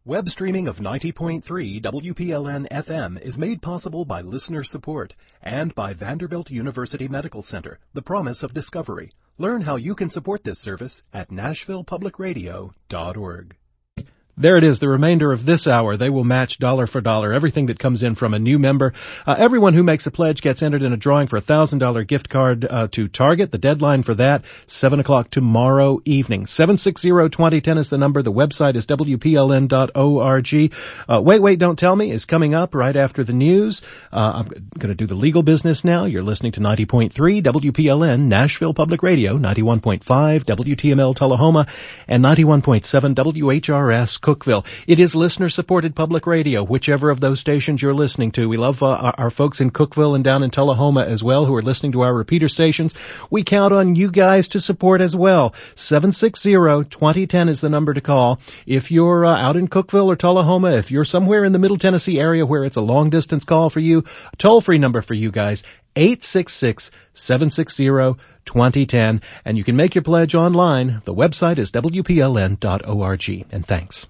Web streaming of 90.3 WPLN-FM is made possible by listener support and by Vanderbilt University Medical Center, the promise of discovery. Learn how you can support this service at NashvillePublicRadio.org. There it is, the remainder of this hour. They will match dollar for dollar everything that comes in from a new member. Everyone who makes a pledge gets entered in a drawing for a $1,000 gift card to Target. The deadline for that, 7 o'clock tomorrow evening. 760-2010 is the number. The website is WPLN.org. Wait, Don't Tell Me is coming up right after the news. I'm going to do the legal business now. You're listening to 90.3 WPLN, Nashville Public Radio, 91.5 WTML Tullahoma, and 91.7 WHRS Cookeville. It is listener-supported public radio, whichever of those stations you're listening to. We love our folks in Cookeville and down in Tullahoma as well who are listening to our repeater stations. We count on you guys to support as well. 760-2010 is the number to call. If you're out in Cookeville or Tullahoma, if you're somewhere in the Middle Tennessee area where it's a long-distance call for you, a toll-free number for you guys, 866-760-2010, and you can make your pledge online. The website is WPLN.org, and thanks.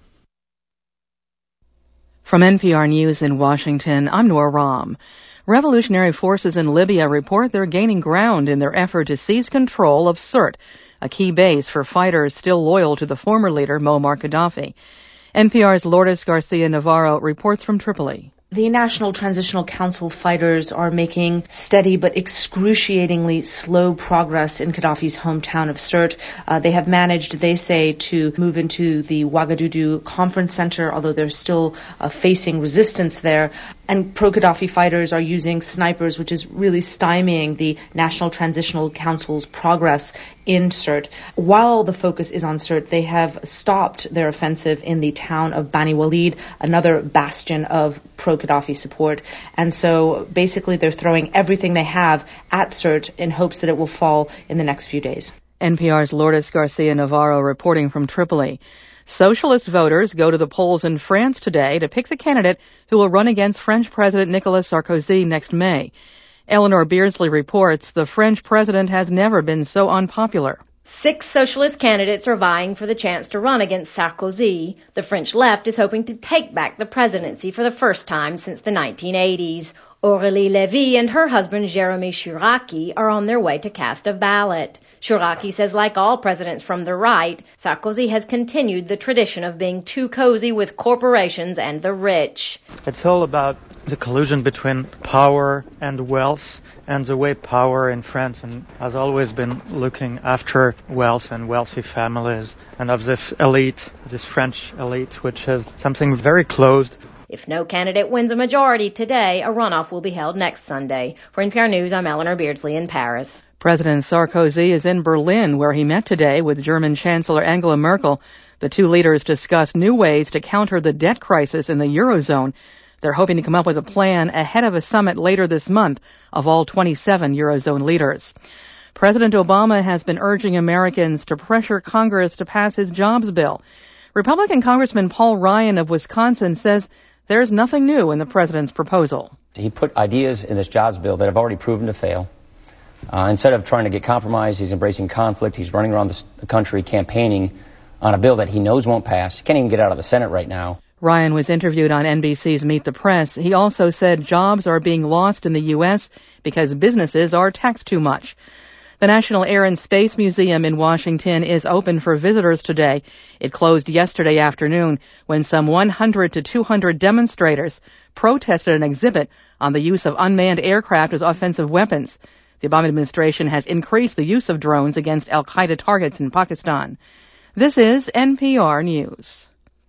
From NPR News in Washington, I'm Nora Rahm. Revolutionary forces in Libya report they're gaining ground in their effort to seize control of Sirte, a key base for fighters still loyal to the former leader Muammar Gaddafi. NPR's Lourdes Garcia Navarro reports from Tripoli. The National Transitional Council fighters are making steady but excruciatingly slow progress in Gaddafi's hometown of Sirte. They have managed, they say, to move into the Ouagadougou Conference Center, although they're still facing resistance there. And pro-Gaddafi fighters are using snipers, which is really stymieing the National Transitional Council's progress in Sirte. While the focus is on Sirte, they have stopped their offensive in the town of Bani Walid, another bastion of pro-Gaddafi support. And so basically they're throwing everything they have at Sirte in hopes that it will fall in the next few days. NPR's Lourdes Garcia Navarro reporting from Tripoli. Socialist voters go to the polls in France today to pick the candidate who will run against French President Nicolas Sarkozy next May. Eleanor Beardsley reports the French president has never been so unpopular. 6 socialist candidates are vying for the chance to run against Sarkozy. The French left is hoping to take back the presidency for the first time since the 1980s. Aurélie Lévy and her husband Jérémy Chouraki are on their way to cast a ballot. Chouraki says like all presidents from the right, Sarkozy has continued the tradition of being too cozy with corporations and the rich. It's all about the collusion between power and wealth, and the way power in France has always been looking after wealth and wealthy families, and of this elite, this French elite, which is something very closed. If no candidate wins a majority today, a runoff will be held next Sunday. For NPR News, I'm Eleanor Beardsley in Paris. President Sarkozy is in Berlin, where he met today with German Chancellor Angela Merkel. The two leaders discussed new ways to counter the debt crisis in the Eurozone. They're hoping to come up with a plan ahead of a summit later this month of all 27 Eurozone leaders. President Obama has been urging Americans to pressure Congress to pass his jobs bill. Republican Congressman Paul Ryan of Wisconsin says there's nothing new in the president's proposal. He put ideas in this jobs bill that have already proven to fail. Instead of trying to get compromise, he's embracing conflict. He's running around the country campaigning on a bill that he knows won't pass. He can't even get out of the Senate right now. Ryan was interviewed on NBC's Meet the Press. He also said jobs are being lost in the U.S. because businesses are taxed too much. The National Air and Space Museum in Washington is open for visitors today. It closed yesterday afternoon when some 100 to 200 demonstrators protested an exhibit on the use of unmanned aircraft as offensive weapons. The Obama administration has increased the use of drones against al-Qaeda targets in Pakistan. This is NPR News.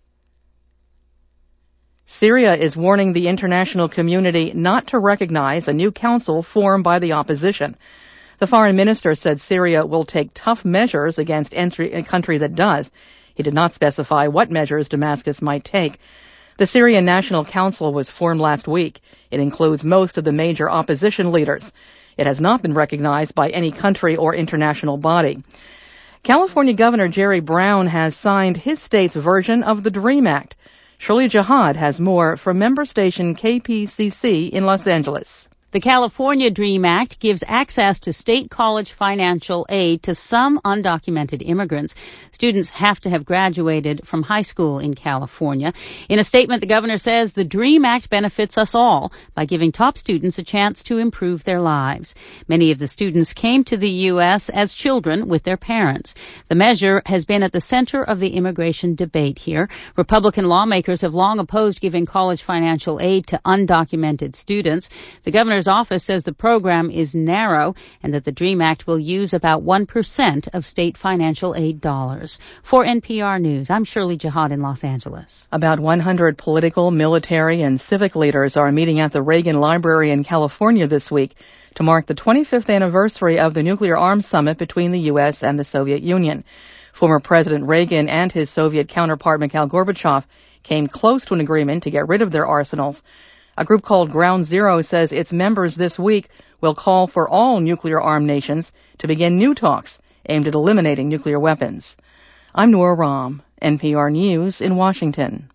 Syria is warning the international community not to recognize a new council formed by the opposition. The foreign minister said Syria will take tough measures against a country that does. He did not specify what measures Damascus might take. The Syrian National Council was formed last week. It includes most of the major opposition leaders. It has not been recognized by any country or international body. California Governor Jerry Brown has signed his state's version of the DREAM Act. Shirley Jihad has more from member station KPCC in Los Angeles. The California DREAM Act gives access to state college financial aid to some undocumented immigrants. Students have to have graduated from high school in California. In a statement, the governor says the DREAM Act benefits us all by giving top students a chance to improve their lives. Many of the students came to the U.S. as children with their parents. The measure has been at the center of the immigration debate here. Republican lawmakers have long opposed giving college financial aid to undocumented students. The governor's office says the program is narrow and that the DREAM Act will use about 1% of state financial aid dollars. For NPR News, I'm Shirley Jihad in Los Angeles. About 100 political, military, and civic leaders are meeting at the Reagan Library in California this week to mark the 25th anniversary of the nuclear arms summit between the U.S. and the Soviet Union. Former President Reagan and his Soviet counterpart Mikhail Gorbachev came close to an agreement to get rid of their arsenals. A group called Ground Zero says its members this week will call for all nuclear-armed nations to begin new talks aimed at eliminating nuclear weapons. I'm Nora Rahm, NPR News in Washington.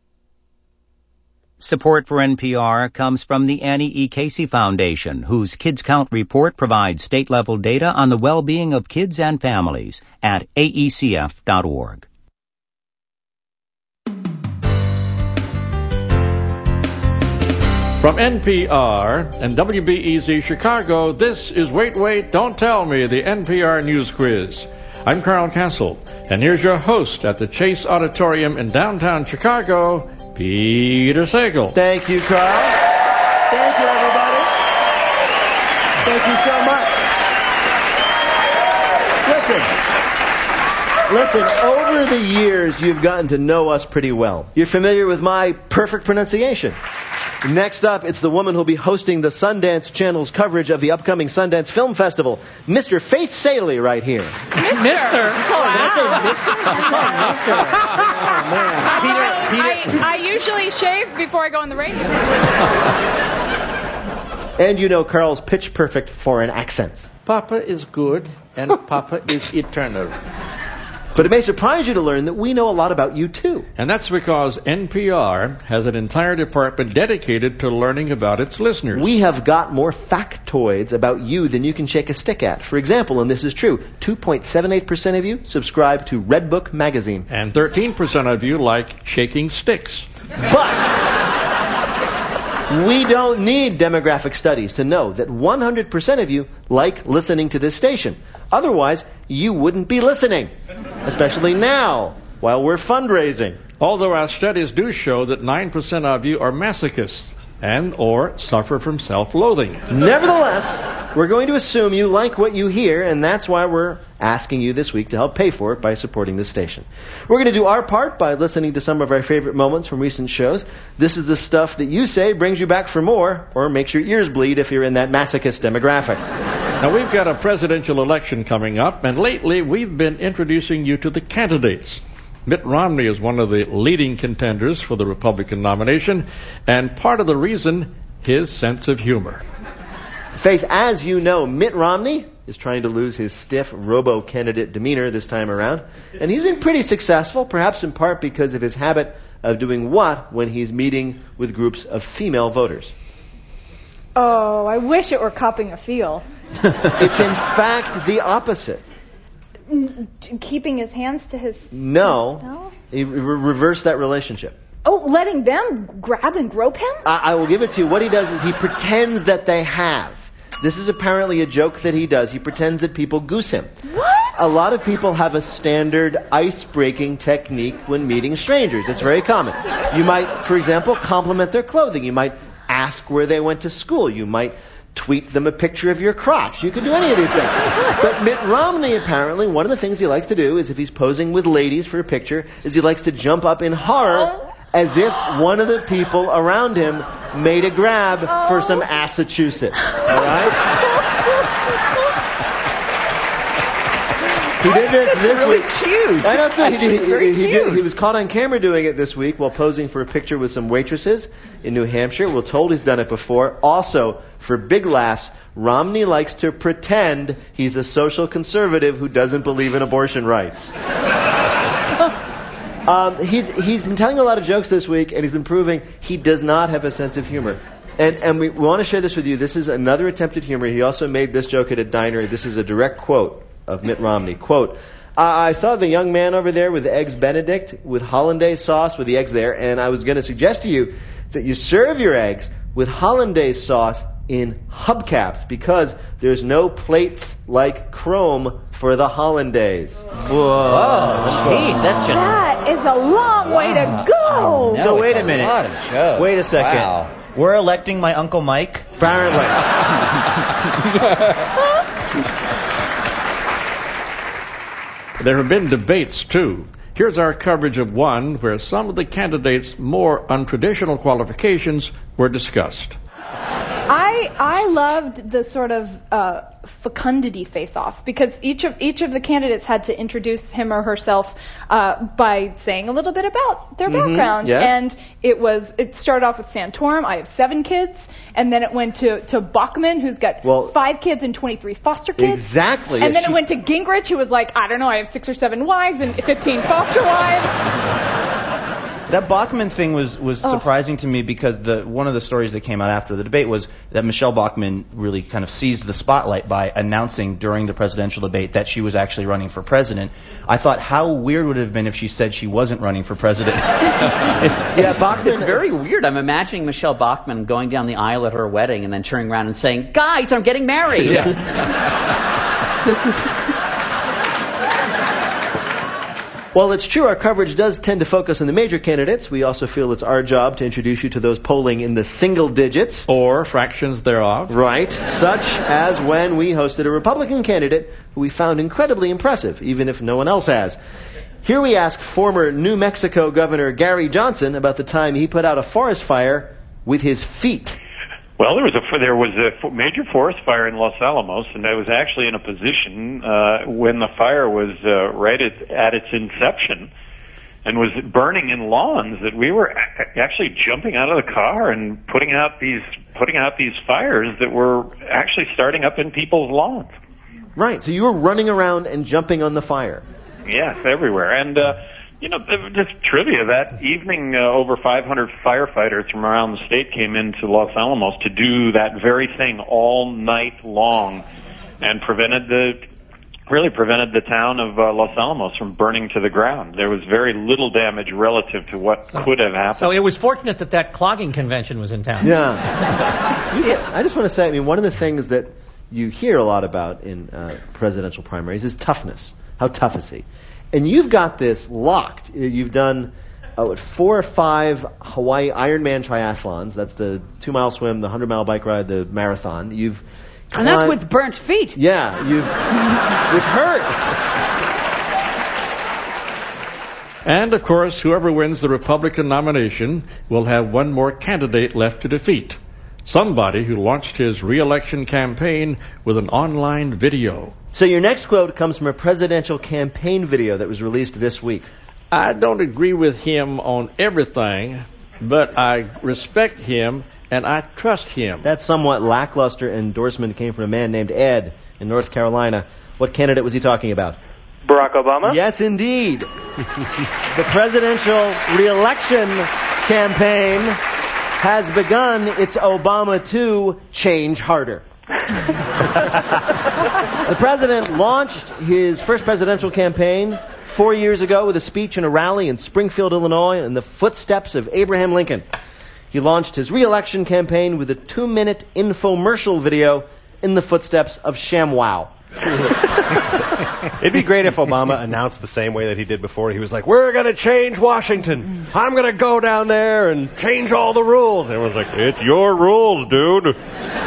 Support for NPR comes from the Annie E. Casey Foundation, whose Kids Count report provides state-level data on the well-being of kids and families at aecf.org. From NPR and WBEZ Chicago, this is Wait, Wait, Don't Tell Me, the NPR News Quiz. I'm Carl Castle, and here's your host at the Chase Auditorium in downtown Chicago, Peter Sagal. Thank you, Carl. Thank you, everybody. Thank you so much. Listen, over the years, you've gotten to know us pretty well. You're familiar with my perfect pronunciation. Next up, it's the woman who'll be hosting the Sundance Channel's coverage of the upcoming Sundance Film Festival, Mr. Faith Salie, right here. Mr. I usually shave before I go on the radio. And you know Carl's pitch-perfect foreign accents. Papa is good, and Papa is eternal. But it may surprise you to learn that we know a lot about you, too. And that's because NPR has an entire department dedicated to learning about its listeners. We have got more factoids about you than you can shake a stick at. For example, and this is true, 2.78% of you subscribe to Redbook magazine. And 13% of you like shaking sticks. But we don't need demographic studies to know that 100% of you like listening to this station. Otherwise, you wouldn't be listening, especially now, while we're fundraising. Although our studies do show that 9% of you are masochists and or suffer from self-loathing. Nevertheless, we're going to assume you like what you hear, and that's why we're asking you this week to help pay for it by supporting this station. We're going to do our part by listening to some of our favorite moments from recent shows. This is the stuff that you say brings you back for more, or makes your ears bleed if you're in that masochist demographic. Now, we've got a presidential election coming up, and lately we've been introducing you to the candidates. Mitt Romney is one of the leading contenders for the Republican nomination, and part of the reason, his sense of humor. Faith, as you know, Mitt Romney is trying to lose his stiff robo-candidate demeanor this time around, and he's been pretty successful, perhaps in part because of his habit of doing what when he's meeting with groups of female voters? Oh, I wish it were cupping a feel. It's in fact the opposite. Keeping his hands to his... No. He reversed that relationship. Oh, letting them grab and grope him? I will give it to you. What he does is he pretends that they have. This is apparently a joke that he does. He pretends that people goose him. What? A lot of people have a standard ice-breaking technique when meeting strangers. It's very common. You might, for example, compliment their clothing. You might ask where they went to school. You might tweet them a picture of your crotch. You can do any of these things. But Mitt Romney, apparently, one of the things he likes to do is if he's posing with ladies for a picture, is he likes to jump up in horror as if one of the people around him made a grab for some Massachusetts. All right? He did this really week. Cute. I know, he was caught on camera doing it this week while posing for a picture with some waitresses in New Hampshire. We're told he's done it before. Also, for big laughs, Romney likes to pretend he's a social conservative who doesn't believe in abortion rights. He's been telling a lot of jokes this week, and he's been proving he does not have a sense of humor. And we want to share this with you. This is another attempt at humor. He also made this joke at a diner. This is a direct quote of Mitt Romney. Quote, I saw the young man over there with the Eggs Benedict with hollandaise sauce with the eggs there, and I was going to suggest to you that you serve your eggs with hollandaise sauce in hubcaps because there's no plates like chrome for the hollandaise. Whoa. Jeez, that's just... That is a long way to go. So wait a minute. Wait a second. Wow. We're electing my Uncle Mike? Apparently. There have been debates, too. Here's our coverage of one where some of the candidates' more untraditional qualifications were discussed. I loved the sort of fecundity face-off because each of the candidates had to introduce him or herself by saying a little bit about their background. Yes. And it started off with Santorum. I have 7 kids, and then it went to Bachmann, who's got 5 kids and 23 foster kids. Exactly. And then it went to Gingrich, who was like, I don't know, I have 6 or 7 wives and 15 foster wives. That Bachmann thing was surprising to me because one of the stories that came out after the debate was that Michelle Bachmann really kind of seized the spotlight by announcing during the presidential debate that she was actually running for president. I thought, how weird would it have been if she said she wasn't running for president? It's very weird. I'm imagining Michelle Bachmann going down the aisle at her wedding and then turning around and saying, "Guys, I'm getting married." Yeah. While it's true our coverage does tend to focus on the major candidates, we also feel it's our job to introduce you to those polling in the single digits. Or fractions thereof. Right. Such as when we hosted a Republican candidate who we found incredibly impressive, even if no one else has. Here we ask former New Mexico Governor Gary Johnson about the time he put out a forest fire with his feet. Well, there was a major forest fire in Los Alamos, and I was actually in a position when the fire was right at its inception and was burning in lawns that we were actually jumping out of the car and putting out these fires that were actually starting up in people's lawns. Right. So you were running around and jumping on the fire. Yes, everywhere. And just trivia, that evening over 500 firefighters from around the state came into Los Alamos to do that very thing all night long and prevented the town of Los Alamos from burning to the ground. There was very little damage relative to what could have happened. So it was fortunate that clogging convention was in town. Yeah. I just want to say, one of the things that you hear a lot about in presidential primaries is toughness. How tough is he? And you've got this locked. You've done 4 or 5 Hawaii Ironman triathlons. That's the 2-mile swim, the 100-mile bike ride, the marathon. And that's with burnt feet. Yeah, which hurts. And, of course, whoever wins the Republican nomination will have one more candidate left to defeat. Somebody who launched his re-election campaign with an online video. So your next quote comes from a presidential campaign video that was released this week. I don't agree with him on everything, but I respect him and I trust him. That somewhat lackluster endorsement came from a man named Ed in North Carolina. What candidate was he talking about? Barack Obama? Yes, indeed. The presidential re-election campaign has begun its Obama 2 change harder. The president launched his first presidential campaign 4 years ago with a speech in a rally in Springfield, Illinois, in the footsteps of Abraham Lincoln. He launched his re-election campaign with a 2-minute infomercial video in the footsteps of ShamWow. It'd be great if Obama announced the same way that he did before. He was like, we're going to change Washington. I'm going to go down there and change all the rules. And everyone's like, it's your rules, dude.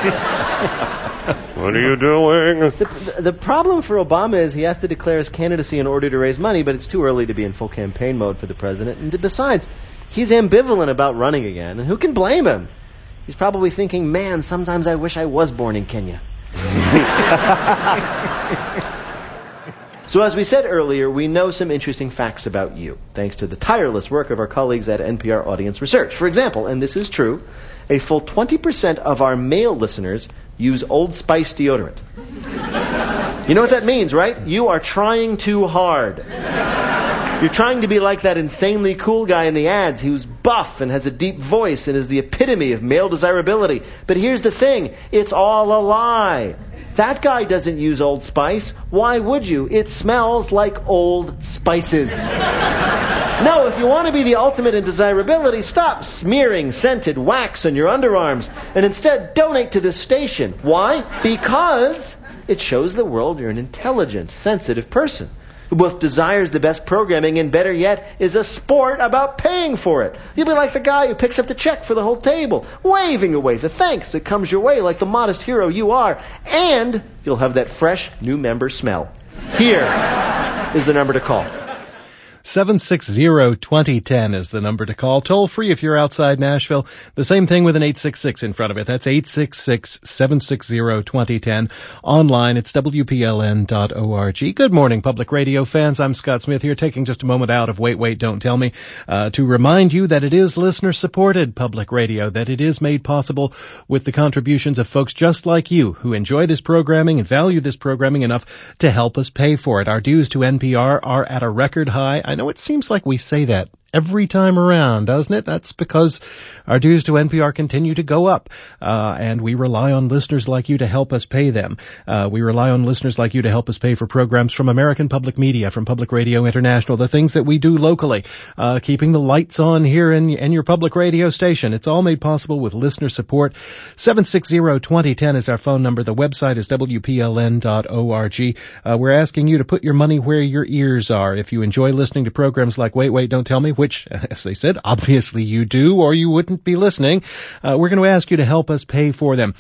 What are you doing? The problem for Obama is he has to declare his candidacy in order to raise money, but it's too early to be in full campaign mode for the president. And besides, he's ambivalent about running again, and who can blame him? He's probably thinking, man, sometimes I wish I was born in Kenya. So as we said earlier, we know some interesting facts about you, thanks to the tireless work of our colleagues at NPR Audience Research. For example, and this is true, a full 20% of our male listeners use Old Spice deodorant. You know what that means, right? You are trying too hard. You're trying to be like that insanely cool guy in the ads who's buff and has a deep voice and is the epitome of male desirability. But here's the thing, it's all a lie. That guy doesn't use Old Spice. Why would you? It smells like old spices. No, if you want to be the ultimate in desirability, stop smearing scented wax on your underarms and instead donate to this station. Why? Because it shows the world you're an intelligent, sensitive person who both desires the best programming and, better yet, is a sport about paying for it. You'll be like the guy who picks up the check for the whole table, waving away the thanks that comes your way like the modest hero you are, and you'll have that fresh new member smell. Here is the number to call. 760-2010 is the number to call. Toll free if you're outside Nashville. The same thing with an 866 in front of it. That's 866-760-2010. Online, it's WPLN.org. Good morning, public radio fans. I'm Scott Smith here, taking just a moment out of Wait, Don't Tell Me to remind you that it is listener-supported public radio, that it is made possible with the contributions of folks just like you who enjoy this programming and value this programming enough to help us pay for it. Our dues to NPR are at a record high. I know it seems like we say that every time around, doesn't it? That's because our dues to NPR continue to go up, and we rely on listeners like you to help us pay them. We rely on listeners like you to help us pay for programs from American Public Media, from Public Radio International, the things that we do locally, keeping the lights on here in your public radio station. It's all made possible with listener support. 760-2010 is our phone number. The website is WPLN.org. We're asking you to put your money where your ears are. If you enjoy listening to programs like Wait, Don't Tell Me, which, as they said, obviously you do, or you wouldn't be listening, we're going to ask you to help us pay for them.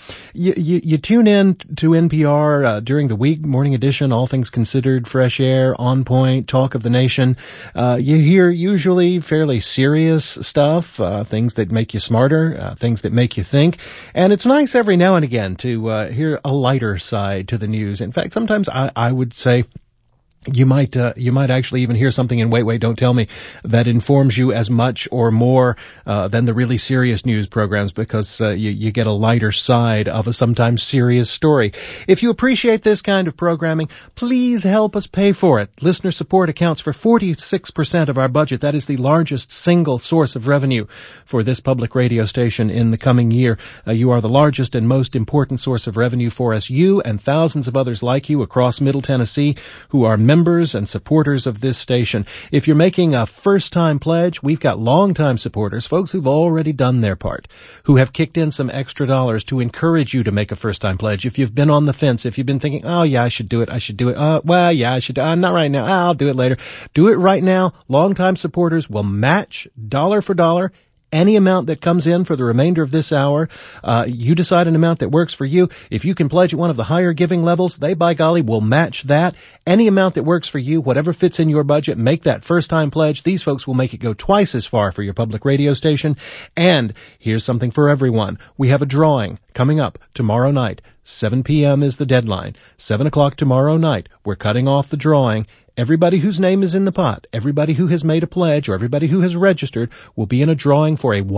You tune in to NPR during the week, Morning Edition, All Things Considered, Fresh Air, On Point, Talk of the Nation. You hear usually fairly serious stuff, things that make you smarter, things that make you think, and it's nice every now and again to hear a lighter side to the news. In fact, sometimes I would say you might actually even hear something in Wait, Don't Tell Me that informs you as much or more than the really serious news programs, because you get a lighter side of a sometimes serious story. If you appreciate this kind of programming, please help us pay for it. Listener support accounts for 46% of our budget. That is the largest single source of revenue for this public radio station in the coming year. You are the largest and most important source of revenue for us. You and thousands of others like you across Middle Tennessee who are members and supporters of this station. If you're making a first-time pledge, we've got long-time supporters, folks who've already done their part, who have kicked in some extra dollars to encourage you to make a first-time pledge. If you've been on the fence, if you've been thinking, oh yeah, I should do it, well, yeah, I should, not right now, I'll do it later. Do it right now. Long-time supporters will match dollar for dollar any amount that comes in for the remainder of this hour. You decide an amount that works for you. If you can pledge at one of the higher giving levels, they, by golly, will match that. Any amount that works for you, whatever fits in your budget, make that first-time pledge. These folks will make it go twice as far for your public radio station. And here's something for everyone. We have a drawing coming up tomorrow night. 7 p.m. is the deadline. 7 o'clock tomorrow night. We're cutting off the drawing. Everybody whose name is in the pot, everybody who has made a pledge, or everybody who has registered will be in a drawing for a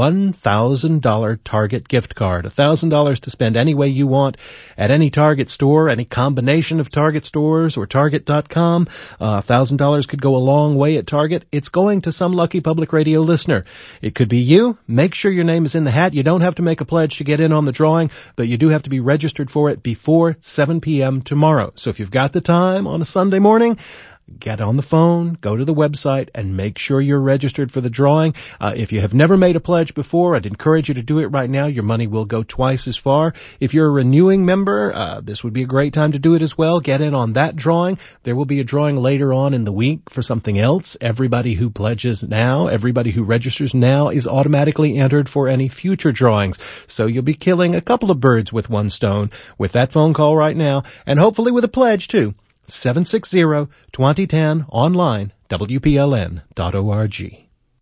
$1,000 Target gift card. $1,000 to spend any way you want at any Target store, any combination of Target stores or Target.com. $1,000 could go a long way at Target. It's going to some lucky public radio listener. It could be you. Make sure your name is in the hat. You don't have to make a pledge to get in on the drawing, but you do have to be registered for it before 7 p.m. tomorrow. So if you've got the time on a Sunday morning, get on the phone, go to the website, and make sure you're registered for the drawing. If you have never made a pledge before, I'd encourage you to do it right now. Your money will go twice as far. If you're a renewing member, this would be a great time to do it as well. Get in on that drawing. There will be a drawing later on in the week for something else. Everybody who pledges now, everybody who registers now is automatically entered for any future drawings. So you'll be killing a couple of birds with one stone with that phone call right now, and hopefully with a pledge too. 760-2010, online, WPLN.org.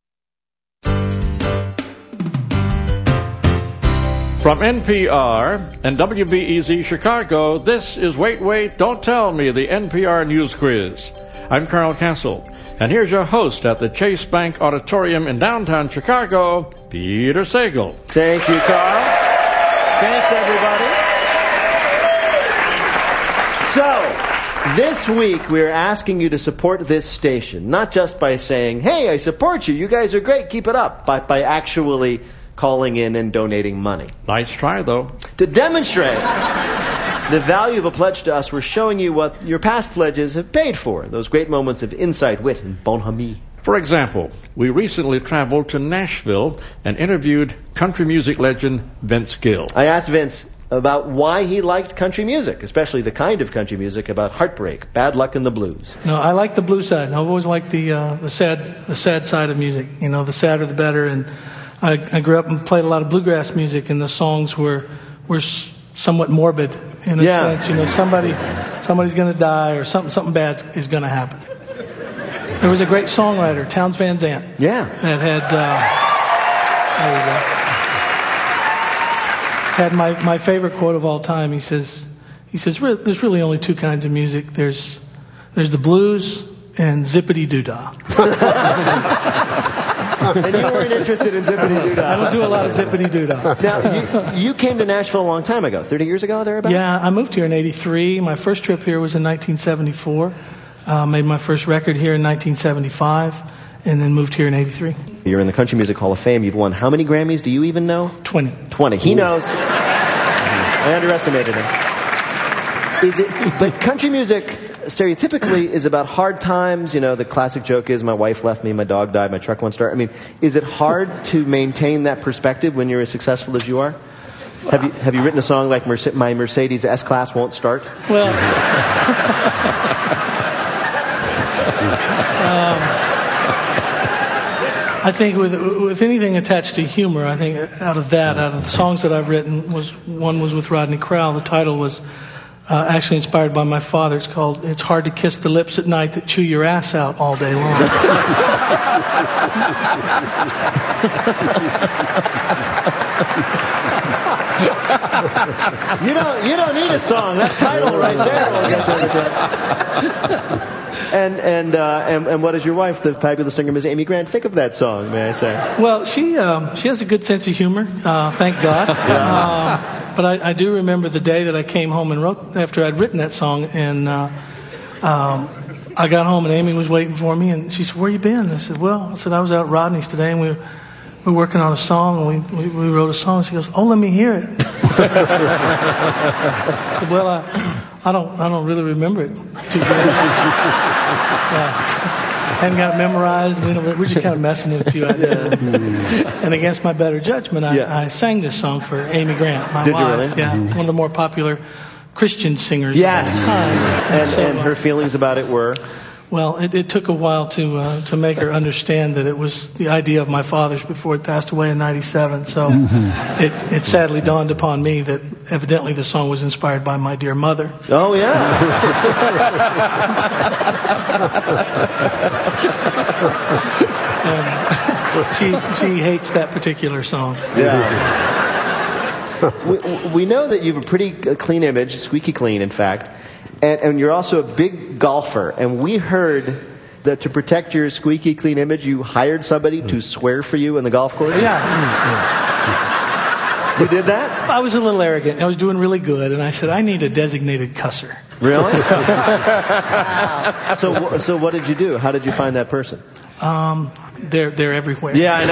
From NPR and WBEZ Chicago, this is Wait, Don't Tell Me, the NPR News Quiz. I'm Carl Castle, and here's your host at the Chase Bank Auditorium in downtown Chicago, Peter Sagal. Thank you, Carl. Thanks, everybody. So, This week, we're asking you to support this station, not just by saying, hey, I support you, you guys are great, keep it up, but by actually calling in and donating money. Nice try, though. To demonstrate the value of a pledge to us, we're showing you what your past pledges have paid for, those great moments of insight, wit, and bonhomie. For example, we recently traveled to Nashville and interviewed country music legend Vince Gill. I asked Vince about why he liked country music, especially the kind of country music about heartbreak, bad luck, and the blues. No, I like the blues side. I've always liked the sad side of music. You know, the sadder the better. And I grew up and played a lot of bluegrass music, and the songs were somewhat morbid in a sense. You know, somebody's going to die, or something bad is going to happen. There was a great songwriter, Townes Van Zandt. Yeah. That had my favorite quote of all time. He says there's really only two kinds of music. There's the blues and zippity doo dah. And you weren't interested in zippity doo dah. I don't do a lot of zippity doo dah. Now, you came to Nashville a long time ago, 30 years ago, thereabouts? Yeah, I moved here in '83. My first trip here was in 1974. Made my first record here in 1975, and then moved here in '83. You're in the Country Music Hall of Fame. You've won how many Grammys? Do you even know? 20. 20. He knows. I underestimated him. But country music, stereotypically, is about hard times. You know, the classic joke is, my wife left me, my dog died, my truck won't start. I mean, is it hard to maintain that perspective when you're as successful as you are? Have you written a song like My Mercedes S-Class Won't Start? Well... I think with anything attached to humor, I think out of the songs that I've written, one was with Rodney Crowell. The title was actually inspired by my father. It's called "It's Hard to Kiss the Lips at Night That Chew Your Ass Out All Day Long." You don't need a song. That title right there will get you on the track. And what does your wife, the fabulous singer Ms. Amy Grant, think of that song, may I say? Well, she has a good sense of humor, thank God. Yeah. But I do remember the day that I came home and wrote, after I'd written that song, and I got home and Amy was waiting for me, and she said, "Where you been?" I said, I was out at Rodney's today, and we were working on a song, and we wrote a song. She goes, "Oh, let me hear it." I said, I don't really remember it too good. I hadn't got it memorized. We're just kind of messing with you. And against my better judgment, I sang this song for Amy Grant, my wife. Did you really? Yeah, one of the more popular Christian singers. Yes. At the time. And her feelings about it were? Well, it took a while to make her understand that it was the idea of my father's before he passed away in '97. So it sadly dawned upon me that evidently the song was inspired by my dear mother. Oh, yeah. She hates that particular song. Yeah. We know that you have a pretty clean image, squeaky clean, in fact. And you're also a big golfer. And we heard that to protect your squeaky clean image, you hired somebody to swear for you in the golf course? Yeah. You did that? I was a little arrogant. I was doing really good. And I said, I need a designated cusser. Really? So what did you do? How did you find that person? They're everywhere. Yeah, I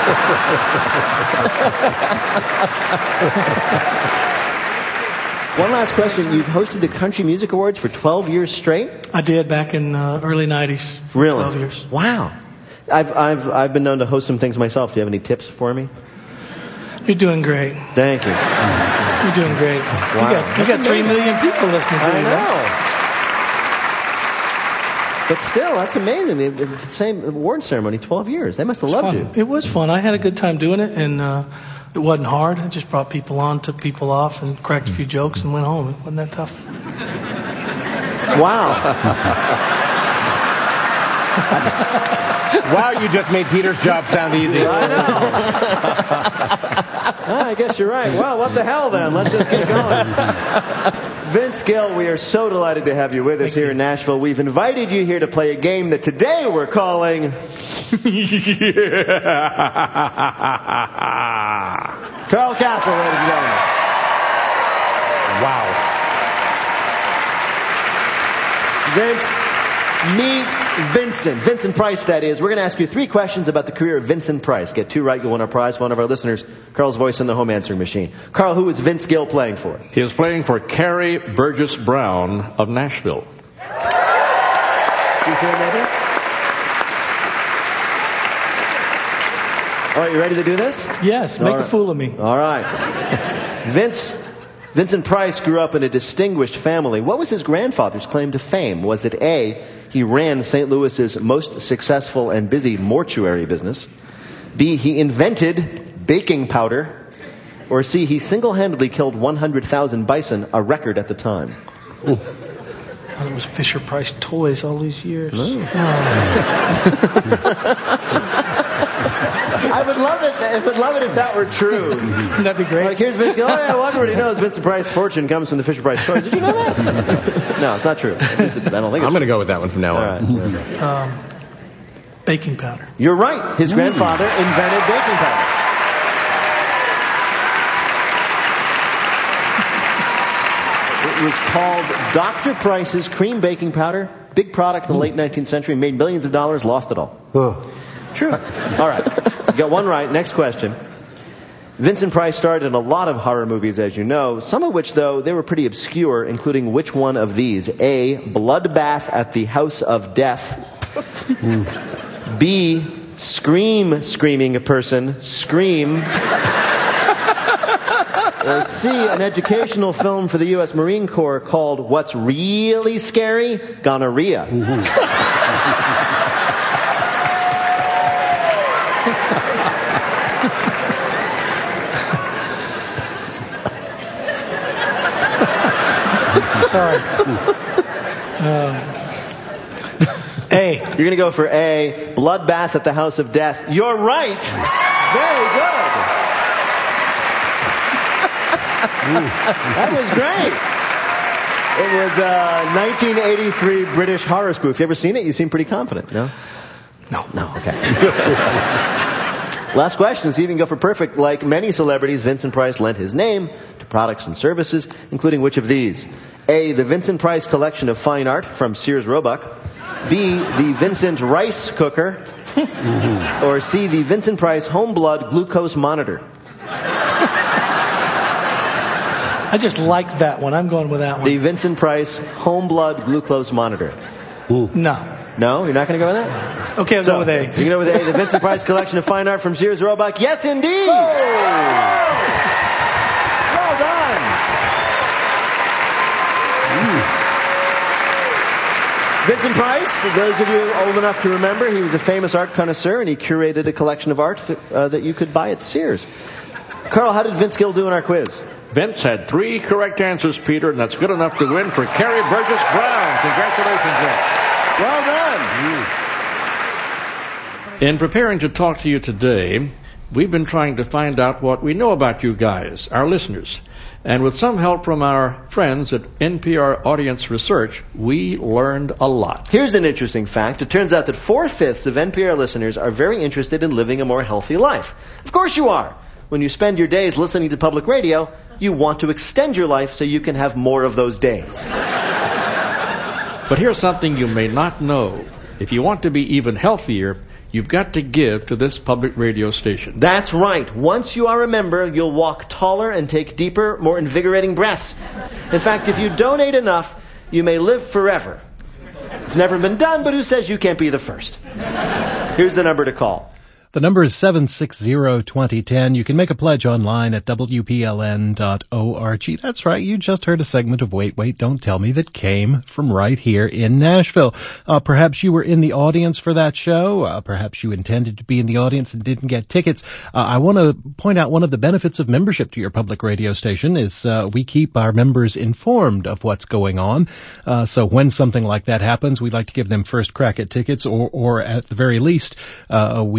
know. One last question. You've hosted the Country Music Awards for 12 years straight? I did back in early 90s. Really? 12 years. Wow. I've been known to host some things myself. Do you have any tips for me? You're doing great. Thank you. You're doing great. Wow. You got 3 million people listening to you. I know. But still, that's amazing. The same award ceremony, 12 years. They must have loved you. It was fun. I had a good time doing it, and it wasn't hard. I just brought people on, took people off, and cracked a few jokes and went home. It wasn't that tough. Wow. Wow, you just made Peter's job sound easy. I know. I guess you're right. Well, what the hell then? Let's just get going. Vince Gill, we are so delighted to have you with us here in Nashville. We've invited you here to play a game that today we're calling... Carl Castle, ladies and gentlemen. Wow. Vince, meet Vincent. Vincent Price, that is. We're going to ask you 3 questions about the career of Vincent Price. Get 2 right, you'll win our prize. One of our listeners, Carl's voice in the home answering machine. Carl, who is Vince Gill playing for? He is playing for Carrie Burgess Brown of Nashville. All right, you ready to do this? Yes, make a fool of me. All right. Vincent Price grew up in a distinguished family. What was his grandfather's claim to fame? Was it A, he ran St. Louis's most successful and busy mortuary business? B, he invented baking powder? Or C, he single-handedly killed 100,000 bison, a record at the time? Ooh. It was Fisher-Price Toys all these years. Oh. I would love it if that were true. That'd be great. Like, here's Vince Gill. Oh, yeah, well, everybody knows Vincent Price's fortune comes from the Fisher-Price Toys. Did you know that? No, it's not true. At least I don't think it's I'm going to go with that one from now on. Right. Baking powder. You're right. His grandfather invented baking powder. It was called Dr. Price's cream baking powder. Big product in the late 19th century. Made millions of dollars. Lost it all. True. All right. You got 1 right. Next question. Vincent Price starred in a lot of horror movies, as you know. Some of which, though, they were pretty obscure, including which one of these? A, Bloodbath at the House of Death. B, Screaming a person. Scream. Or C, an educational film for the U.S. Marine Corps called What's Really Scary? Gonorrhea. Sorry. A. You're going to go for A, Bloodbath at the House of Death. You're right. Very good. That was great. It was a 1983 British horror spoof. You ever seen it? You seem pretty confident. No? No. Okay. Last question. See if you can go for perfect. Like many celebrities, Vincent Price lent his name to products and services, including which of these? A, the Vincent Price collection of fine art from Sears Roebuck. B, the Vincent Rice cooker. Or C, the Vincent Price home blood glucose monitor. I just like that one. I'm going with that one. The Vincent Price home blood glucose monitor. No. No? You're not going to go with that? Okay, I'll go with A. You're going to go with A, the Vincent Price collection of fine art from Sears Roebuck. Yes, indeed! Well done! Vincent Price, those of you old enough to remember, he was a famous art connoisseur, and he curated a collection of art that you could buy at Sears. Carl, how did Vince Gill do in our quiz? Vince had 3 correct answers, Peter, and that's good enough to win for Carrie Burgess Brown. Congratulations, Vince. Well done. In preparing to talk to you today, we've been trying to find out what we know about you guys, our listeners. And with some help from our friends at NPR Audience Research, we learned a lot. Here's an interesting fact. It turns out that 4/5 of NPR listeners are very interested in living a more healthy life. Of course you are. When you spend your days listening to public radio, you want to extend your life so you can have more of those days. But here's something you may not know. If you want to be even healthier, you've got to give to this public radio station. That's right. Once you are a member, you'll walk taller and take deeper, more invigorating breaths. In fact, if you donate enough, you may live forever. It's never been done, but who says you can't be the first? Here's the number to call. The number is 760-2010. You can make a pledge online at WPLN.org. That's right. You just heard a segment of Wait, Wait, Don't Tell Me that came from right here in Nashville. Perhaps you were in the audience for that show. Perhaps you intended to be in the audience and didn't get tickets. I want to point out one of the benefits of membership to your public radio station is we keep our members informed of what's going on. So when something like that happens, we like to give them first crack at tickets, or at the very least, we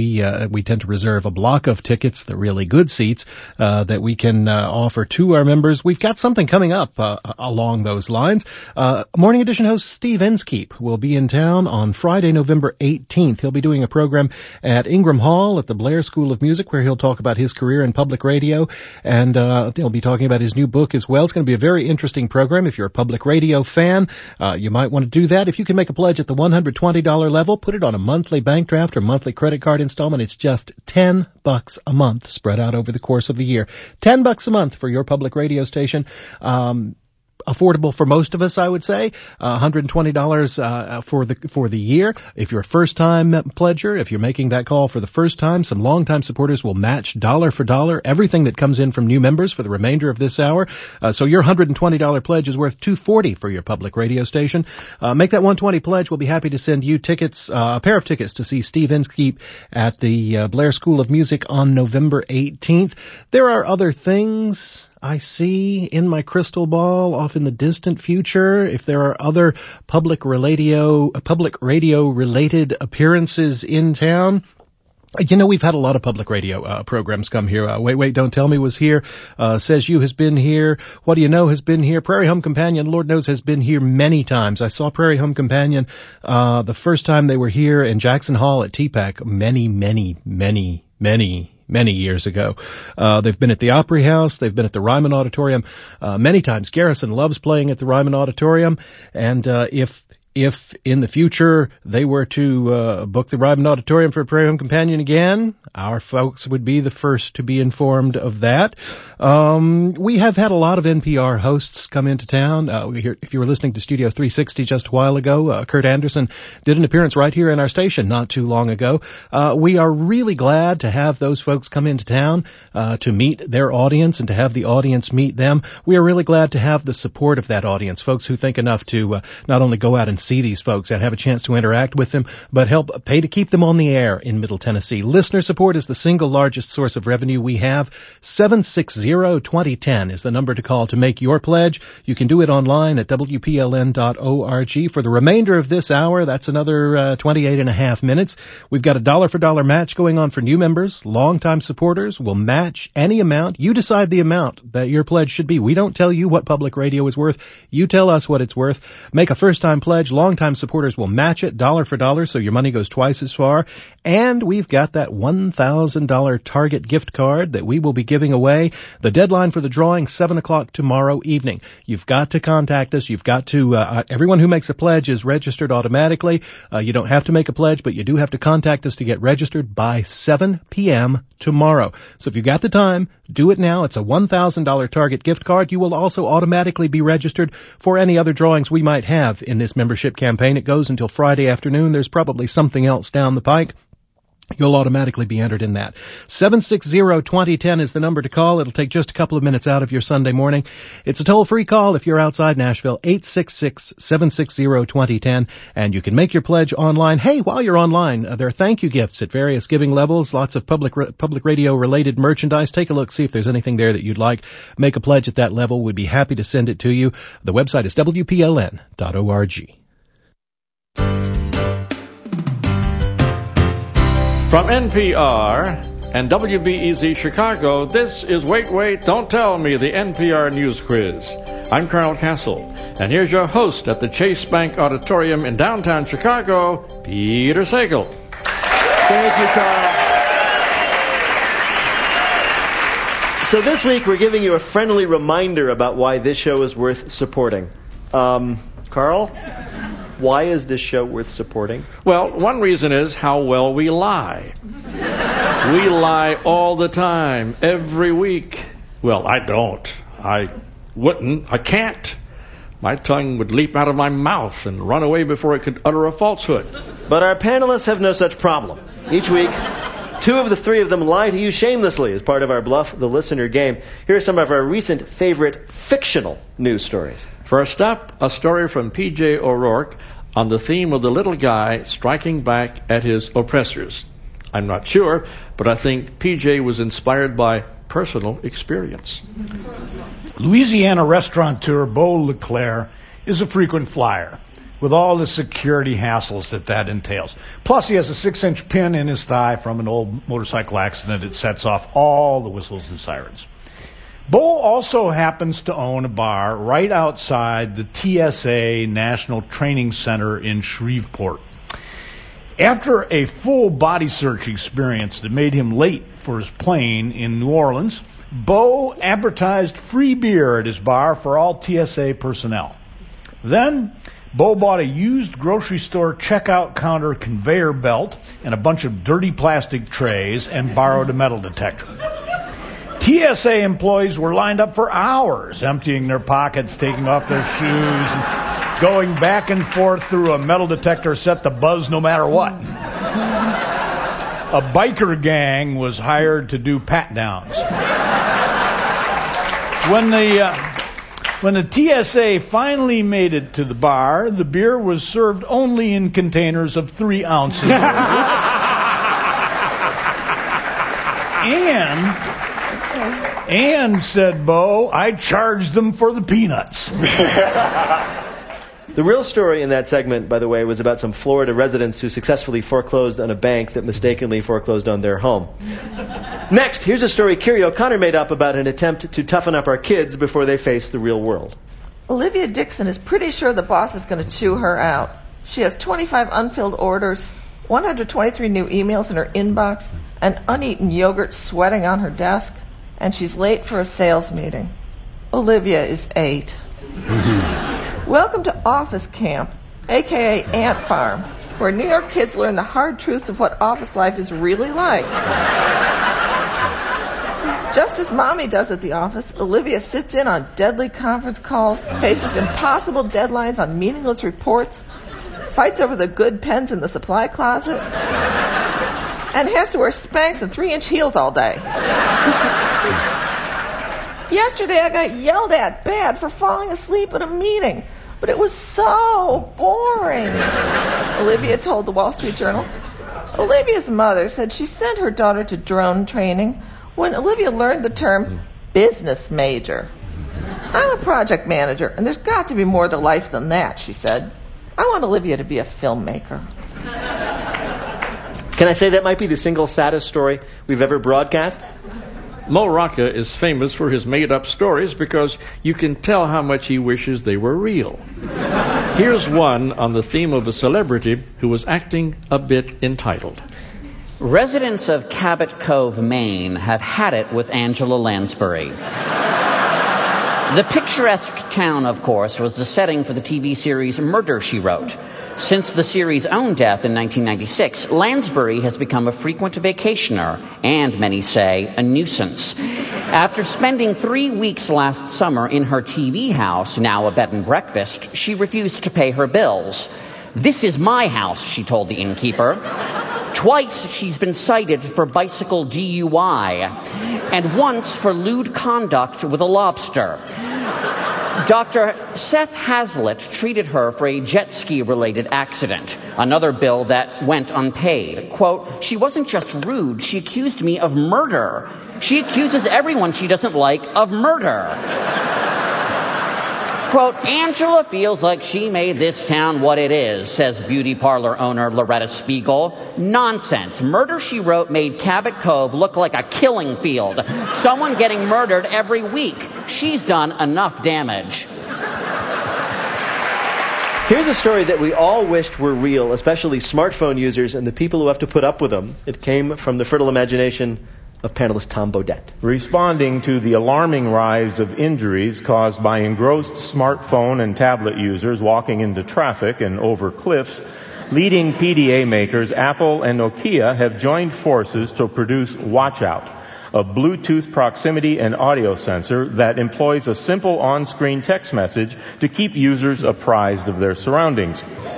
we tend to reserve a block of tickets, the really good seats, that we can offer to our members. We've got something coming up along those lines. Morning Edition host Steve Inskeep will be in town on Friday, November 18th. He'll be doing a program at Ingram Hall at the Blair School of Music, where he'll talk about his career in public radio, and he'll be talking about his new book as well. It's going to be a very interesting program. If you're a public radio fan, you might want to do that. If you can make a pledge at the $120 level, put it on a monthly bank draft or monthly credit card installment. It's just $10 a month spread out over the course of the year. $10 a month for your public radio station. Affordable for most of us, I would say. $120 for the year. If you're a first-time pledger, if you're making that call for the first time, some long-time supporters will match dollar for dollar everything that comes in from new members for the remainder of this hour. So your $120 pledge is worth $240 for your public radio station. Make that $120 pledge. We'll be happy to send you tickets, a pair of tickets to see Steve Inskeep at the Blair School of Music on November 18th. There are other things I see in my crystal ball off in the distant future. If there are other public radio related appearances in town. You know, we've had a lot of public radio programs come here. Wait, Don't Tell Me was here. Says You has been here. What Do You Know has been here. Prairie Home Companion, Lord knows, has been here many times. I saw Prairie Home Companion the first time they were here in Jackson Hall at TPAC many years ago. They've been at the Opry House. They've been at the Ryman Auditorium many times. Garrison loves playing at the Ryman Auditorium. And if in the future they were to book the Ryman Auditorium for Prairie Home Companion again, our folks would be the first to be informed of that. We have had a lot of NPR hosts come into town. If you were listening to Studio 360 just a while ago, Kurt Anderson did an appearance right here in our station not too long ago. We are really glad to have those folks come into town to meet their audience and to have the audience meet them. We are really glad to have the support of that audience, folks who think enough to not only go out and see these folks and have a chance to interact with them, but help pay to keep them on the air in Middle Tennessee. Listener support is the single largest source of revenue we have. 760-2010 is the number to call to make your pledge. You can do it online at WPLN.org. For the remainder of this hour, that's another 28 and a half minutes. We've got a dollar for dollar match going on for new members. Longtime supporters will match any amount. You decide the amount that your pledge should be. We don't tell you what public radio is worth. You tell us what it's worth. Make a first-time pledge. Longtime supporters will match it dollar for dollar, so your money goes twice as far. And we've got that $1,000 Target gift card that we will be giving away. The deadline for the drawing, 7 o'clock tomorrow evening. You've got to contact us. You've got to, everyone who makes a pledge is registered automatically. You don't have to make a pledge, but you do have to contact us to get registered by 7 p.m. tomorrow. So if you've got the time, do it now. It's a $1,000 Target gift card. You will also automatically be registered for any other drawings we might have in this membership campaign. It goes until Friday afternoon. There's probably something else down the pike. You'll automatically be entered in that. 760-2010 is the number to call. It'll take just a couple of minutes out of your Sunday morning. It's a toll-free call if you're outside Nashville, 866-760-2010, and you can make your pledge online. Hey, while you're online, there are thank you gifts at various giving levels, lots of public radio-related merchandise. Take a look, see if there's anything there that you'd like. Make a pledge at that level. We'd be happy to send it to you. The website is WPLN.org. From NPR and WBEZ Chicago, this is Wait, Don't Tell Me, the NPR News Quiz. I'm Carl Castle, and here's your host at the Chase Bank Auditorium in downtown Chicago, Peter Sagal. Thank you, Carl. So this week we're giving you a friendly reminder about why this show is worth supporting. Carl? Why is this show worth supporting? Well, one reason is how well we lie. We lie all the time, every week. Well, I don't. I wouldn't. I can't. My tongue would leap out of my mouth and run away before it could utter a falsehood. But our panelists have no such problem. Each week, two of the three of them lie to you shamelessly as part of our Bluff the Listener game. Here are some of our recent favorite fictional news stories. First up, a story from P.J. O'Rourke on the theme of the little guy striking back at his oppressors. I'm not sure, but I think P.J. was inspired by personal experience. Louisiana restaurateur Beau Leclerc is a frequent flyer. with all the security hassles that entails. Plus, he has a 6-inch pin in his thigh from an old motorcycle accident that sets off all the whistles and sirens. Bo also happens to own a bar right outside the TSA National Training Center in Shreveport. After a full body search experience that made him late for his plane in New Orleans, Bo advertised free beer at his bar for all TSA personnel. Then, Bo bought a used grocery store checkout counter conveyor belt and a bunch of dirty plastic trays and borrowed a metal detector. TSA employees were lined up for hours, emptying their pockets, taking off their shoes, and going back and forth through a metal detector set to buzz no matter what. A biker gang was hired to do pat-downs. When the TSA finally made it to the bar, the beer was served only in containers of 3 ounces. And, said Bo, I charged them for the peanuts. The real story in that segment, by the way, was about some Florida residents who successfully foreclosed on a bank that mistakenly foreclosed on their home. Next, here's a story Kerry O'Connor made up about an attempt to toughen up our kids before they face the real world. Olivia Dixon is pretty sure the boss is going to chew her out. She has 25 unfilled orders, 123 new emails in her inbox, and uneaten yogurt sweating on her desk, and she's late for a sales meeting. Olivia is 8. Welcome to Office Camp, a.k.a. Ant Farm, where New York kids learn the hard truths of what office life is really like. Just as Mommy does at the office, Olivia sits in on deadly conference calls, faces impossible deadlines on meaningless reports, fights over the good pens in the supply closet, and has to wear Spanx and 3-inch heels all day. Yesterday I got yelled at bad for falling asleep at a meeting, but it was so boring, Olivia told the Wall Street Journal. Olivia's mother said she sent her daughter to drone training when Olivia learned the term business major. I'm a project manager, and there's got to be more to life than that, she said. I want Olivia to be a filmmaker. Can I say that might be the single saddest story we've ever broadcast? Mo Rocca is famous for his made-up stories because you can tell how much he wishes they were real. Here's one on the theme of a celebrity who was acting a bit entitled. Residents of Cabot Cove, Maine have had it with Angela Lansbury. The picturesque town, of course, was the setting for the TV series Murder, She Wrote. Since the series' own death in 1996, Lansbury has become a frequent vacationer and, many say, a nuisance. After spending 3 weeks last summer in her TV house, now a bed and breakfast, she refused to pay her bills. "This is my house," she told the innkeeper. Twice she's been cited for bicycle DUI, and once for lewd conduct with a lobster. Dr. Seth Hazlitt treated her for a jet ski-related accident, another bill that went unpaid. Quote, "She wasn't just rude, she accused me of murder. She accuses everyone she doesn't like of murder." Quote, "Angela feels like she made this town what it is," says beauty parlor owner Loretta Spiegel. "Nonsense. Murder, She Wrote made Cabot Cove look like a killing field. Someone getting murdered every week. She's done enough damage." Here's a story that we all wished were real, especially smartphone users and the people who have to put up with them. It came from the fertile imagination of panelist Tom Bodette. Responding to the alarming rise of injuries caused by engrossed smartphone and tablet users walking into traffic and over cliffs, leading PDA makers Apple and Nokia have joined forces to produce Watch Out, a Bluetooth proximity and audio sensor that employs a simple on-screen text message to keep users apprised of their surroundings.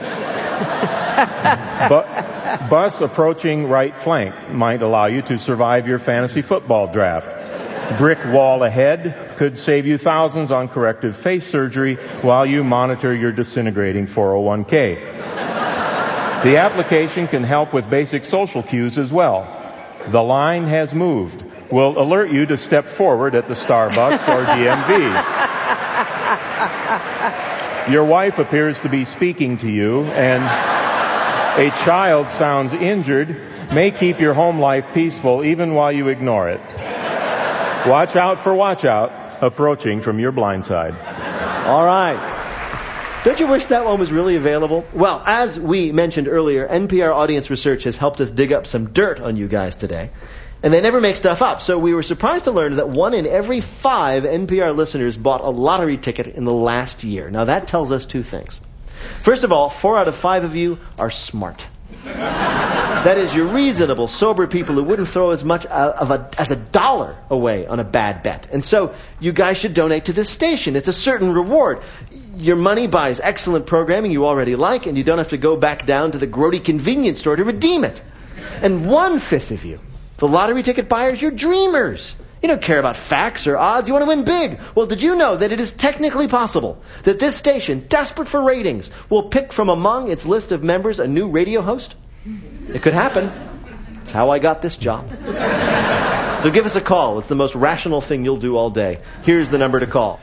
Bus approaching right flank might allow you to survive your fantasy football draft. Brick wall ahead could save you thousands on corrective face surgery while you monitor your disintegrating 401k. The application can help with basic social cues as well. The line has moved. Will alert you to step forward at the Starbucks or DMV. Your wife appears to be speaking to you, and a child sounds injured, may keep your home life peaceful even while you ignore it. Watch out for watch out approaching from your blind side. All right. Don't you wish that one was really available? Well, as we mentioned earlier, NPR audience research has helped us dig up some dirt on you guys today. And they never make stuff up, so we were surprised to learn that 1 in every 5 NPR listeners bought a lottery ticket in the last year. Now that tells us 2 things. First of all, 4 out of 5 of you are smart. That is, you're reasonable, sober people who wouldn't throw as much as a dollar away on a bad bet. And so you guys should donate to this station. It's a certain reward. Your money buys excellent programming you already like, and you don't have to go back down to the grody convenience store to redeem it. And 1/5 of you, the lottery ticket buyers, you're dreamers. You don't care about facts or odds. You want to win big. Well, did you know that it is technically possible that this station, desperate for ratings, will pick from among its list of members a new radio host? It could happen. It's how I got this job. So give us a call. It's the most rational thing you'll do all day. Here's the number to call.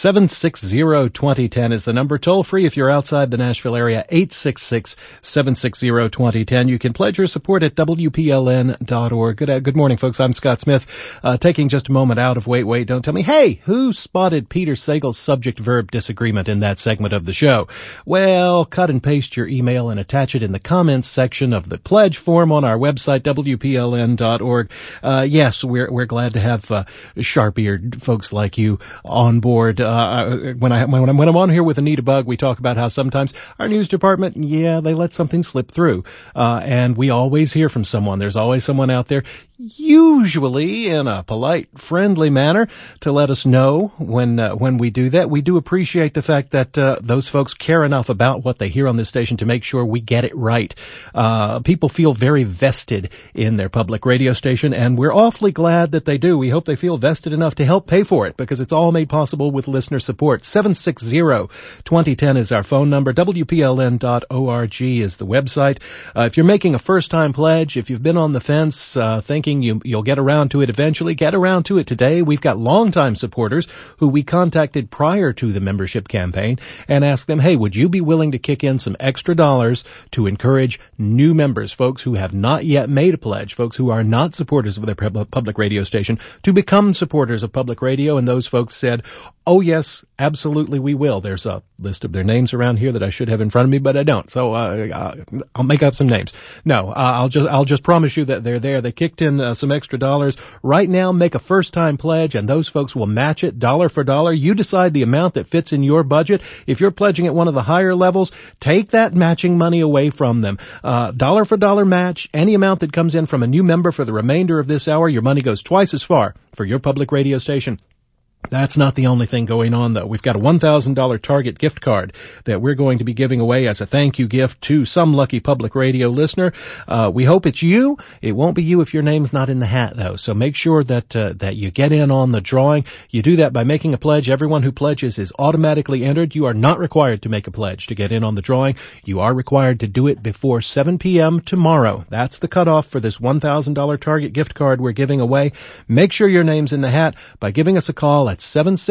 760-2010 is the number. Toll free if you're outside the Nashville area, 866-760-2010. You can pledge your support at WPLN.org. Good morning, folks. I'm Scott Smith. Taking just a moment out of Wait, Don't Tell Me. Hey, who spotted Peter Sagal's subject-verb disagreement in that segment of the show? Well, cut and paste your email and attach it in the comments section of the pledge form on our website, WPLN.org. Yes, we're glad to have sharp-eared folks like you on board. When I'm on here with Anita Bug, we talk about how sometimes our news department, they let something slip through. And we always hear from someone. There's always someone out there, usually in a polite, friendly manner, to let us know when we do that. We do appreciate the fact that those folks care enough about what they hear on this station to make sure we get it right. People feel very vested in their public radio station, and we're awfully glad that they do. We hope they feel vested enough to help pay for it, because it's all made possible with listener support. 760-2010 is our phone number. WPLN.org is the website. If you're making a first-time pledge, if you've been on the fence thinking you'll get around to it eventually, get around to it today. We've got longtime supporters who we contacted prior to the membership campaign and asked them, hey, would you be willing to kick in some extra dollars to encourage new members, folks who have not yet made a pledge, folks who are not supporters of their public radio station, to become supporters of public radio? And those folks said, oh, yes, absolutely, we will. There's a list of their names around here that I should have in front of me, but I don't. So I'll make up some names. No, I'll just promise you that they're there. They kicked in some extra dollars. Right now, make a first-time pledge, and those folks will match it dollar for dollar. You decide the amount that fits in your budget. If you're pledging at one of the higher levels, take that matching money away from them. Dollar for dollar match. Any amount that comes in from a new member for the remainder of this hour, your money goes twice as far for your public radio station. That's not the only thing going on, though. We've got a $1,000 Target gift card that we're going to be giving away as a thank you gift to some lucky public radio listener. We hope it's you. It won't be you if your name's not in the hat, though. So make sure that you get in on the drawing. You do that by making a pledge. Everyone who pledges is automatically entered. You are not required to make a pledge to get in on the drawing. You are required to do it before 7 p.m. tomorrow. That's the cutoff for this $1,000 Target gift card we're giving away. Make sure your name's in the hat by giving us a call at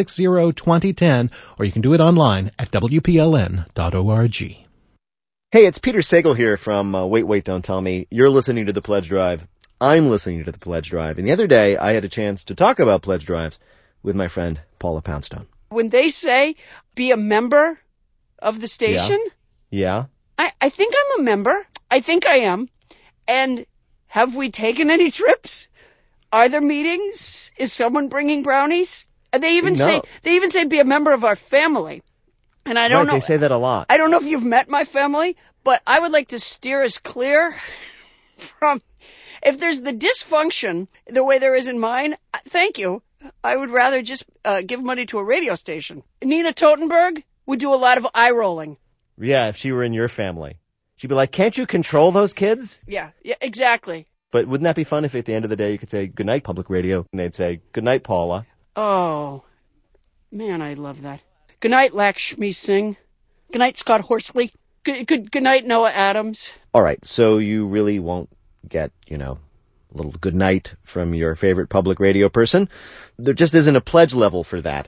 760-2010, or you can do it online at WPLN.org. Hey, it's Peter Sagal here from Wait, Don't Tell Me. You're listening to The Pledge Drive. I'm listening to The Pledge Drive. And the other day, I had a chance to talk about pledge drives with my friend Paula Poundstone. When they say, be a member of the station, Yeah. I think I'm a member. I think I am. And have we taken any trips? Are there meetings? Is someone bringing brownies? They even say be a member of our family. And I don't know. They say that a lot. I don't know if you've met my family, but I would like to steer us clear from, if there's the dysfunction the way there is in mine, thank you. I would rather just give money to a radio station. Nina Totenberg would do a lot of eye rolling. Yeah, if she were in your family. She'd be like, can't you control those kids? Yeah, exactly. But wouldn't that be fun if at the end of the day you could say, good night, public radio, and they'd say, good night, Paula. Oh, man, I love that. Good night, Lakshmi Singh. Good night, Scott Horsley. Good night, Noah Adams. All right, so you really won't get, a little good night from your favorite public radio person. There just isn't a pledge level for that.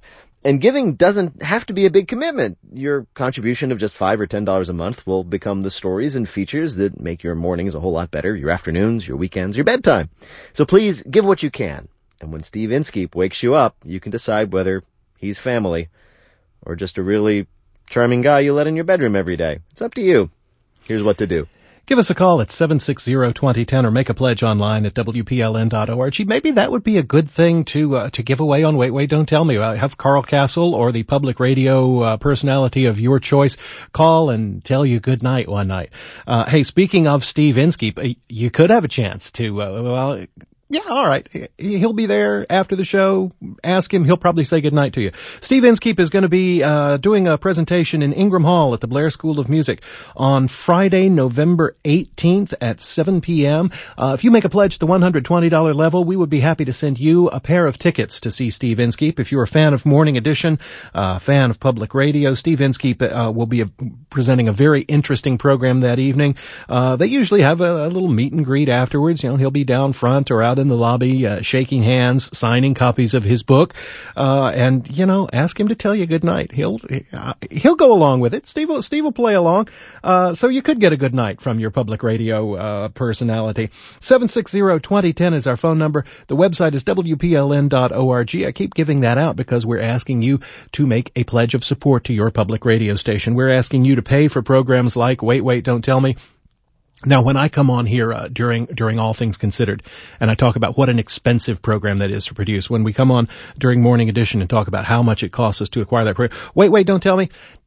And giving doesn't have to be a big commitment. Your contribution of just $5 or $10 a month will become the stories and features that make your mornings a whole lot better, your afternoons, your weekends, your bedtime. So please give what you can. And when Steve Inskeep wakes you up, you can decide whether he's family or just a really charming guy you let in your bedroom every day. It's up to you. Here's what to do. Give us a call at 760-2010 or make a pledge online at WPLN.org. Maybe that would be a good thing to give away on Wait, Don't Tell Me. Have Carl Castle or the public radio personality of your choice call and tell you good night one night. Hey, speaking of Steve Inskeep, you could have a chance to, yeah, all right. He'll be there after the show. Ask him. He'll probably say goodnight to you. Steve Inskeep is going to be doing a presentation in Ingram Hall at the Blair School of Music on Friday, November 18th at 7 p.m. If you make a pledge at the $120 level, we would be happy to send you a pair of tickets to see Steve Inskeep. If you're a fan of Morning Edition, fan of public radio, Steve Inskeep will be presenting a very interesting program that evening. They usually have a little meet and greet afterwards. You know, he'll be down front or out in the lobby, shaking hands, signing copies of his book, and, you know, ask him to tell you good night. He'll go along with it. Steve will play along, so you could get a good night from your public radio, personality. 760-2010 is our phone number. The website is WPLN.org. I keep giving that out because we're asking you to make a pledge of support to your public radio station. We're asking you to pay for programs like Wait, Don't Tell Me. Now, when I come on here during All Things Considered, and I talk about what an expensive program that is to produce, when we come on during Morning Edition and talk about how much it costs us to acquire that program, Wait, Don't Tell Me,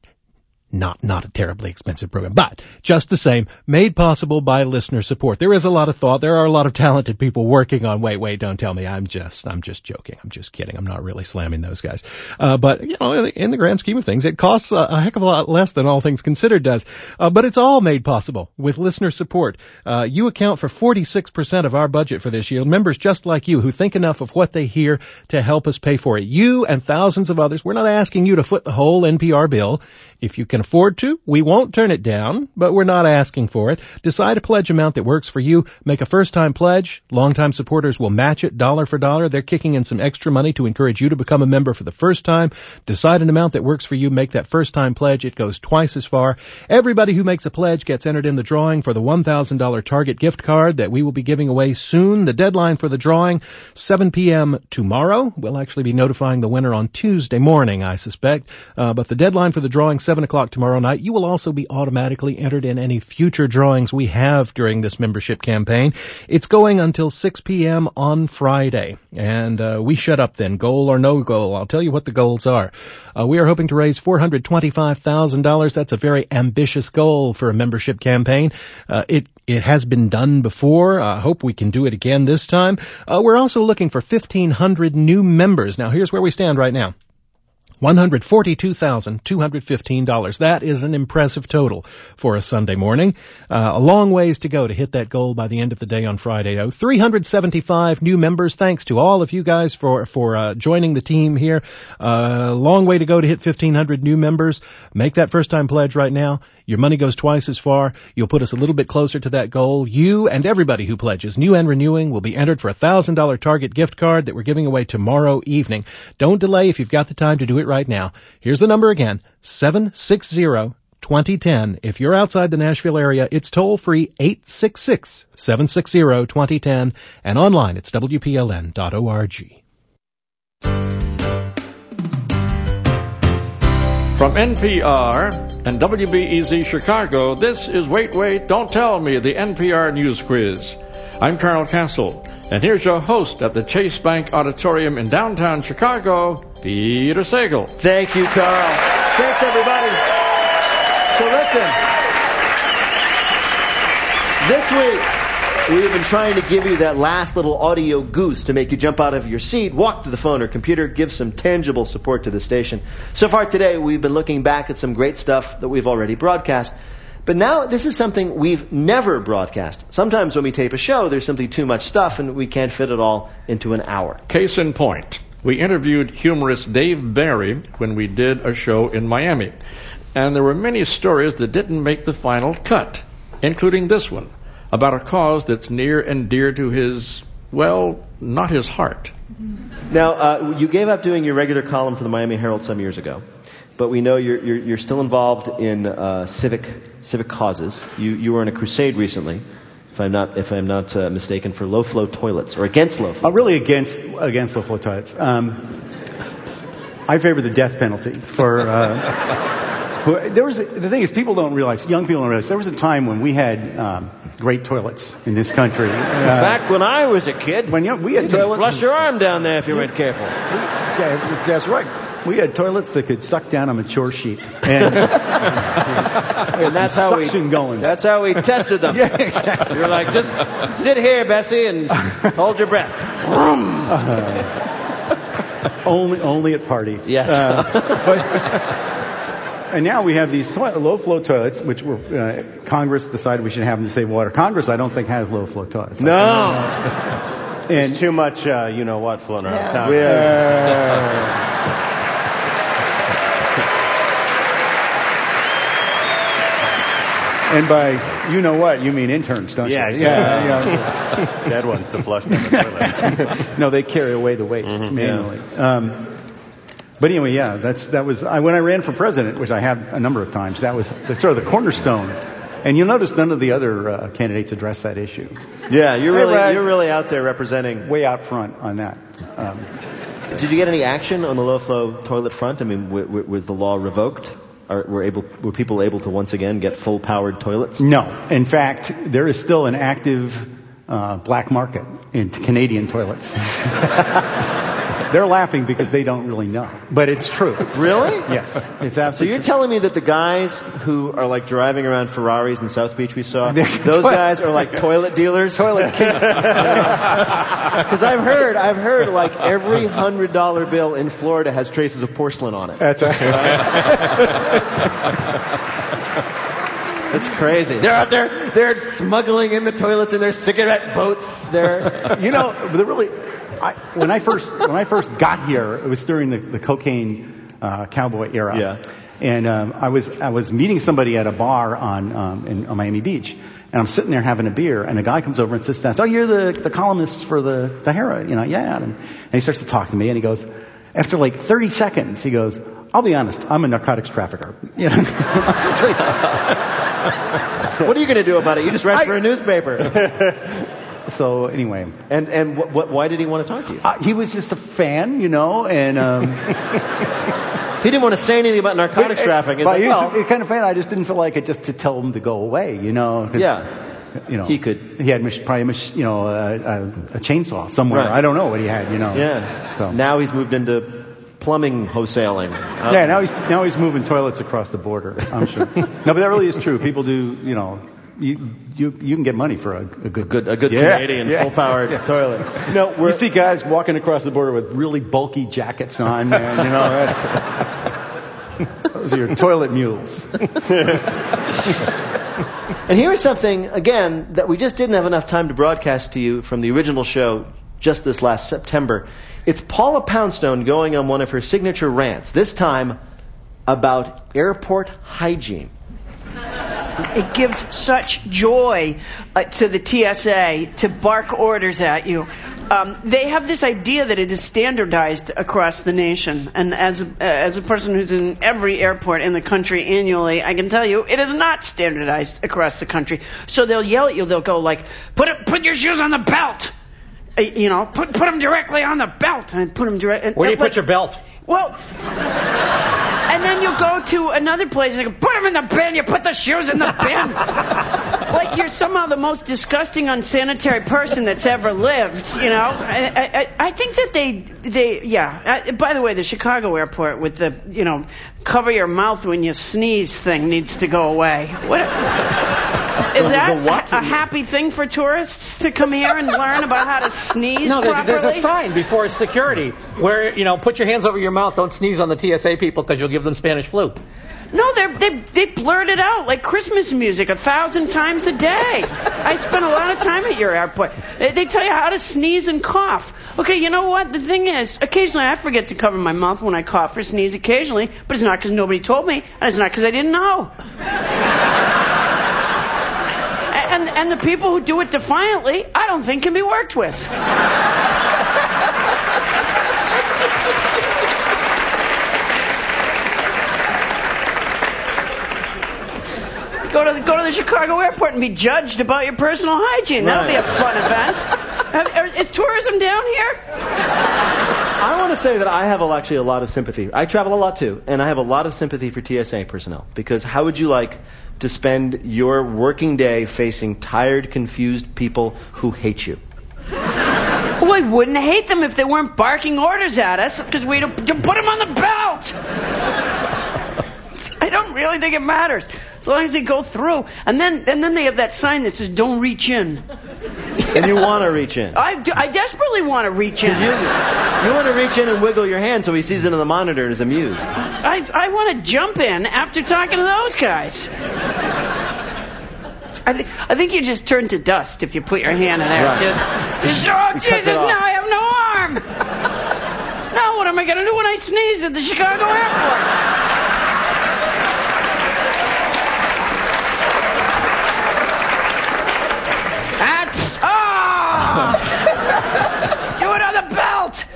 not a terribly expensive program, but just the same, made possible by listener support. There is a lot of thought. There are a lot of talented people working on Wait, Don't Tell Me. I'm just joking. I'm just kidding. I'm not really slamming those guys. But, you know, in the grand scheme of things, it costs a heck of a lot less than All Things Considered does. But it's all made possible with listener support. You account for 46% of our budget for this year. Members just like you who think enough of what they hear to help us pay for it. You and thousands of others, we're not asking you to foot the whole NPR bill. If you can afford to, we won't turn it down, but we're not asking for it. Decide a pledge amount that works for you. Make a first-time pledge. Long-time supporters will match it dollar for dollar. They're kicking in some extra money to encourage you to become a member for the first time. Decide an amount that works for you. Make that first-time pledge. It goes twice as far. Everybody who makes a pledge gets entered in the drawing for the $1,000 Target gift card that we will be giving away soon. The deadline for the drawing, 7 p.m. tomorrow. We'll actually be notifying the winner on Tuesday morning, I suspect. But the deadline for the drawing, 7 o'clock tomorrow night. You will also be automatically entered in any future drawings we have during this membership campaign. It's going until 6 p.m. on Friday. And we shut up then, goal or no goal. I'll tell you what the goals are. We are hoping to raise $425,000. That's a very ambitious goal for a membership campaign. It has been done before. I hope we can do it again this time. We're also looking for 1,500 new members. Now, here's where we stand right now. $142,215. That is an impressive total for a Sunday morning. A long ways to go to hit that goal by the end of the day on Friday. 375 new members. Thanks to all of you guys for joining the team here. Long way to go to hit 1,500 new members. Make that first-time pledge right now. Your money goes twice as far. You'll put us a little bit closer to that goal. You and everybody who pledges, new and renewing, will be entered for a $1,000 Target gift card that we're giving away tomorrow evening. Don't delay if you've got the time to do it right now. Here's the number again, 760-2010. If you're outside the Nashville area, it's toll-free 866-760-2010 and online it's WPLN.org. From NPR and WBEZ Chicago, this is Wait, Don't Tell Me, the NPR News Quiz. I'm Carl Castle, and here's your host at the Chase Bank Auditorium in downtown Chicago, Peter Sagal. Thank you, Carl. Thanks, everybody. So listen, this week we've been trying to give you that last little audio goose to make you jump out of your seat, walk to the phone or computer, give some tangible support to the station. So far today, we've been looking back at some great stuff that we've already broadcast. But now this is something we've never broadcast. Sometimes when we tape a show, there's simply too much stuff and we can't fit it all into an hour. Case in point, we interviewed humorist Dave Barry when we did a show in Miami. And there were many stories that didn't make the final cut, including this one, about a cause that's near and dear to his, well, not his heart. Now, you gave up doing your regular column for the Miami Herald some years ago, but we know you're still involved in civic causes. You were on a crusade recently, if I'm not mistaken, for low flow toilets, or against low flow. Really against low flow toilets. I favor the death penalty for. The thing is, young people don't realize, there was a time when we had great toilets in this country. Back when I was a kid, we had toilets. Flush your arm down there if you weren't careful. That's right. We had toilets that could suck down a mature sheep, and that's how we tested them. Yeah, exactly. You're like, just sit here, Bessie, and hold your breath. Only at parties. Yes. And now we have these low-flow toilets, which Congress decided we should have them to save water. Congress, I don't think, has low-flow toilets. No. And there's too much, floating around town. And by you mean interns, don't you? Yeah. Dead ones to flush down the toilet. No, they carry away the waste manually. Yeah. But anyway, that was when I ran for president, which I have a number of times. That was sort of the cornerstone. And you'll notice none of the other candidates address that issue. Yeah, you're really out there representing, way out front on that. Did you get any action on the low flow toilet front? I mean, was the law revoked? Were people able to once again get full powered toilets? No. In fact, there is still an active black market in Canadian toilets. They're laughing because they don't really know, but it's true. Really? Yes, it's absolutely. So you're telling me that the guys who are like driving around Ferraris in South Beach we saw, those guys are like toilet dealers? Toilet king. Because I've heard like every $100 bill in Florida has traces of porcelain on it. That's right. That's crazy. They're out there, they're smuggling in the toilets in their cigarette boats. When I first got here, it was during the cocaine cowboy era. Yeah. And I was meeting somebody at a bar on Miami Beach, and I'm sitting there having a beer, and a guy comes over and sits down. So, you're the columnist for the Herald, yeah. And he starts to talk to me, and he goes, after like 30 seconds, he goes, "I'll be honest, I'm a narcotics trafficker." What are you going to do about it? You just write for a newspaper. So anyway, and why did he want to talk to you? He was just a fan, and he didn't want to say anything about narcotics trafficking. But he was a kind of fan. I just didn't feel like it just to tell him to go away, Yeah. He could. He had probably a chainsaw somewhere. Right. I don't know what he had. Yeah. So. Now he's moved into plumbing wholesaling. Now he's moving toilets across the border. I'm sure. No, but that really is true. People do. You can get money for a good Canadian full-powered toilet. You see guys walking across the border with really bulky jackets on, and those are your toilet mules. And here's something, again, that we just didn't have enough time to broadcast to you from the original show just this last September. It's Paula Poundstone going on one of her signature rants, this time about airport hygiene. It gives such joy to the TSA to bark orders at you. They have this idea that it is standardized across the nation. And as a person who's in every airport in the country annually, I can tell you it is not standardized across the country. So they'll yell at you. They'll go like, put your shoes on the belt. Put them directly on the belt. And put them directly. Where do you put your belt? Well... And then you go to another place and you go, put them in the bin. You put the shoes in the bin. Like you're somehow the most disgusting, unsanitary person that's ever lived, I think that they by the way, the Chicago airport with the, cover your mouth when you sneeze thing needs to go away. What? Is that a happy thing for tourists to come here and learn about how to sneeze properly? There's a sign before security where, put your hands over your mouth, don't sneeze on the TSA people because you'll give them Spanish flu. No, they blurt it out like Christmas music 1,000 times a day. I spent a lot of time at your airport. They tell you how to sneeze and cough. Okay, you know what? The thing is, occasionally I forget to cover my mouth when I cough or sneeze occasionally, but it's not because nobody told me, and it's not because I didn't know. And the people who do it defiantly, I don't think can be worked with. Chicago airport and be judged about your personal hygiene. That'll be a fun event. Is tourism down here? I want to say that I have actually a lot of sympathy. I travel a lot too, and I have a lot of sympathy for TSA personnel, because how would you like to spend your working day facing tired, confused people who hate you? Well, I wouldn't hate them if they weren't barking orders at us, because we'd put them on the belt. I don't really think it matters, as long as they go through. And then they have that sign that says, "Don't reach in." And you want to reach in. I desperately want to reach in. You want to reach in and wiggle your hand so he sees into the monitor and is amused. I want to jump in after talking to those guys. I think you just turn to dust if you put your hand in there. Right. Just oh, Jesus, now I have no arm. Now what am I going to do when I sneeze at the Chicago airport? Do it on the belt!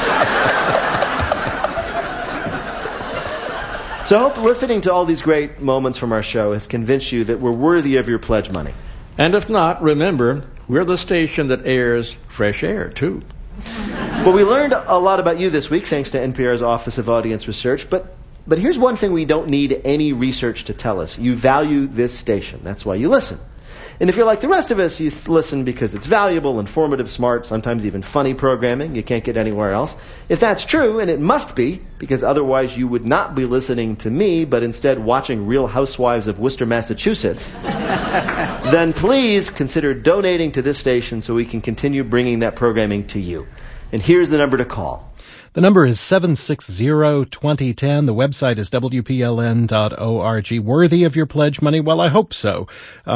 So I hope listening to all these great moments from our show has convinced you that we're worthy of your pledge money. And if not, remember, we're the station that airs fresh air, too. Well, we learned a lot about you this week, thanks to NPR's Office of Audience Research, but here's one thing we don't need any research to tell us. You value this station. That's why you listen. And if you're like the rest of us, you listen because it's valuable, informative, smart, sometimes even funny programming you can't get anywhere else. If that's true, and it must be, because otherwise you would not be listening to me, but instead watching Real Housewives of Worcester, Massachusetts, then please consider donating to this station so we can continue bringing that programming to you. And here's the number to call. The number is 760-2010. The website is WPLN.org. Worthy of your pledge money? Well, I hope so.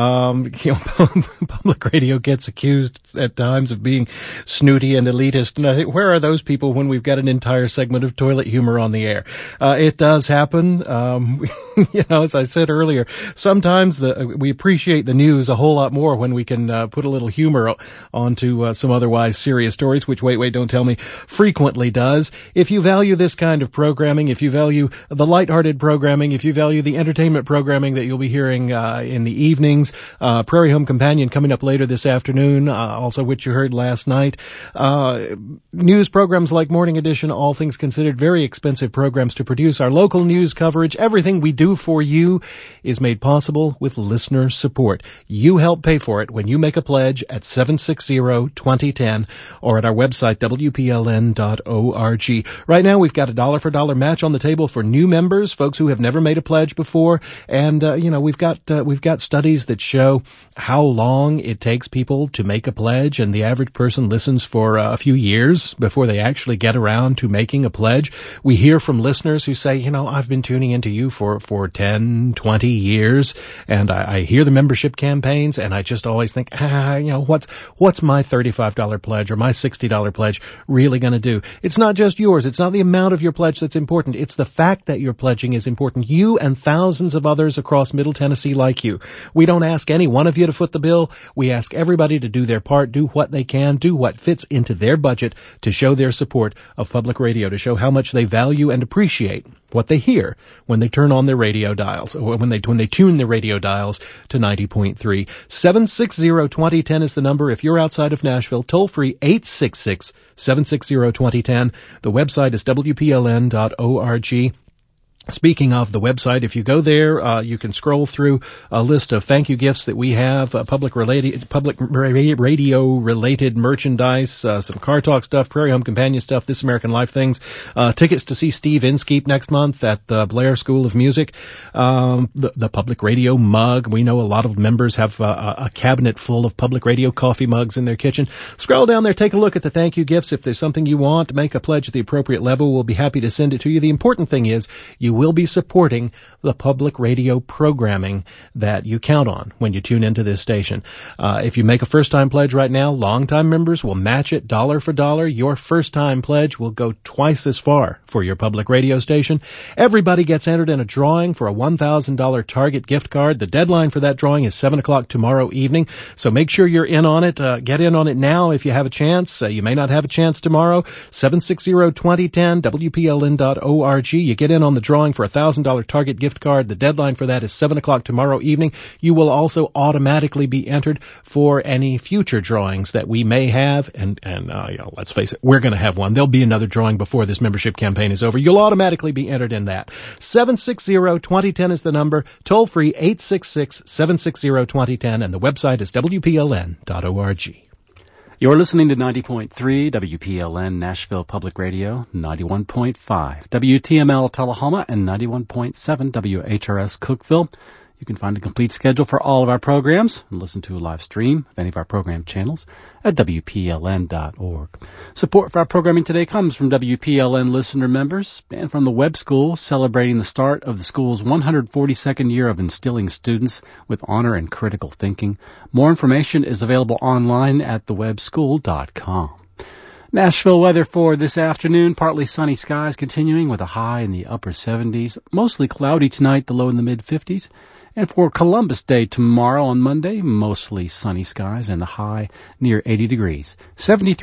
Public radio gets accused at times of being snooty and elitist. And I think, where are those people when we've got an entire segment of toilet humor on the air? It does happen. As I said earlier, sometimes we appreciate the news a whole lot more when we can put a little humor onto some otherwise serious stories, which Wait, Don't Tell Me frequently does. If you value this kind of programming, if you value the lighthearted programming, if you value the entertainment programming that you'll be hearing in the evenings, Prairie Home Companion coming up later this afternoon, also which you heard last night, news programs like Morning Edition, all things considered, very expensive programs to produce. Our local news coverage, everything we do for you is made possible with listener support. You help pay for it when you make a pledge at 760-2010 or at our website, WPLN.org. Right now, we've got a dollar-for-dollar match on the table for new members, folks who have never made a pledge before. And, we've got studies that show how long it takes people to make a pledge, and the average person listens for a few years before they actually get around to making a pledge. We hear from listeners who say, I've been tuning into you for 10, 20 years, and I hear the membership campaigns, and I just always think, what's my $35 pledge or my $60 pledge really going to do? It's not just yours. It's not the amount of your pledge that's important. It's the fact that you're pledging is important. You and thousands of others across Middle Tennessee like you. We don't ask any one of you to foot the bill. We ask everybody to do their part, do what they can, do what fits into their budget to show their support of public radio, to show how much they value and appreciate what they hear when they turn on their radio dials, or when they tune their radio dials to 90.3. 760-2010 is the number. If you're outside of Nashville, toll free 866-760-2010. The website is WPLN.org. Speaking of the website, if you go there, you can scroll through a list of thank you gifts that we have, public radio related merchandise, some Car Talk stuff, Prairie Home Companion stuff, This American Life things, tickets to see Steve Inskeep next month at the Blair School of Music, the public radio mug. We know a lot of members have a cabinet full of public radio coffee mugs in their kitchen. Scroll down there, take a look at the thank you gifts. If there's something you want, make a pledge at the appropriate level. We'll be happy to send it to you. The important thing is you will be supporting the public radio programming that you count on when you tune into this station. If you make a first-time pledge right now, long-time members will match it dollar for dollar. Your first-time pledge will go twice as far for your public radio station. Everybody gets entered in a drawing for a $1,000 Target gift card. The deadline for that drawing is 7 o'clock tomorrow evening, so make sure you're in on it. Get in on it now if you have a chance. You may not have a chance tomorrow. 760-2010, WPLN.org. You get in on the drawing drawing for a $1,000 Target gift card. The deadline for that is 7 o'clock tomorrow evening. You will also automatically be entered for any future drawings that we may have. And let's face it, we're going to have one. There'll be another drawing before this membership campaign is over. You'll automatically be entered in that. 760-2010 is the number. Toll free 866-760-2010. And the website is WPLN.org. You're listening to 90.3 WPLN Nashville Public Radio, 91.5 WTML Tullahoma, and 91.7 WHRS Cookeville. You can find a complete schedule for all of our programs and listen to a live stream of any of our program channels at WPLN.org. Support for our programming today comes from WPLN listener members and from the Webb School, celebrating the start of the school's 142nd year of instilling students with honor and critical thinking. More information is available online at thewebbschool.com. Nashville weather for this afternoon, partly sunny skies continuing with a high in the upper 70s, mostly cloudy tonight, the low in the mid-50s. And for Columbus Day tomorrow on Monday, mostly sunny skies and the high near 80 degrees. 73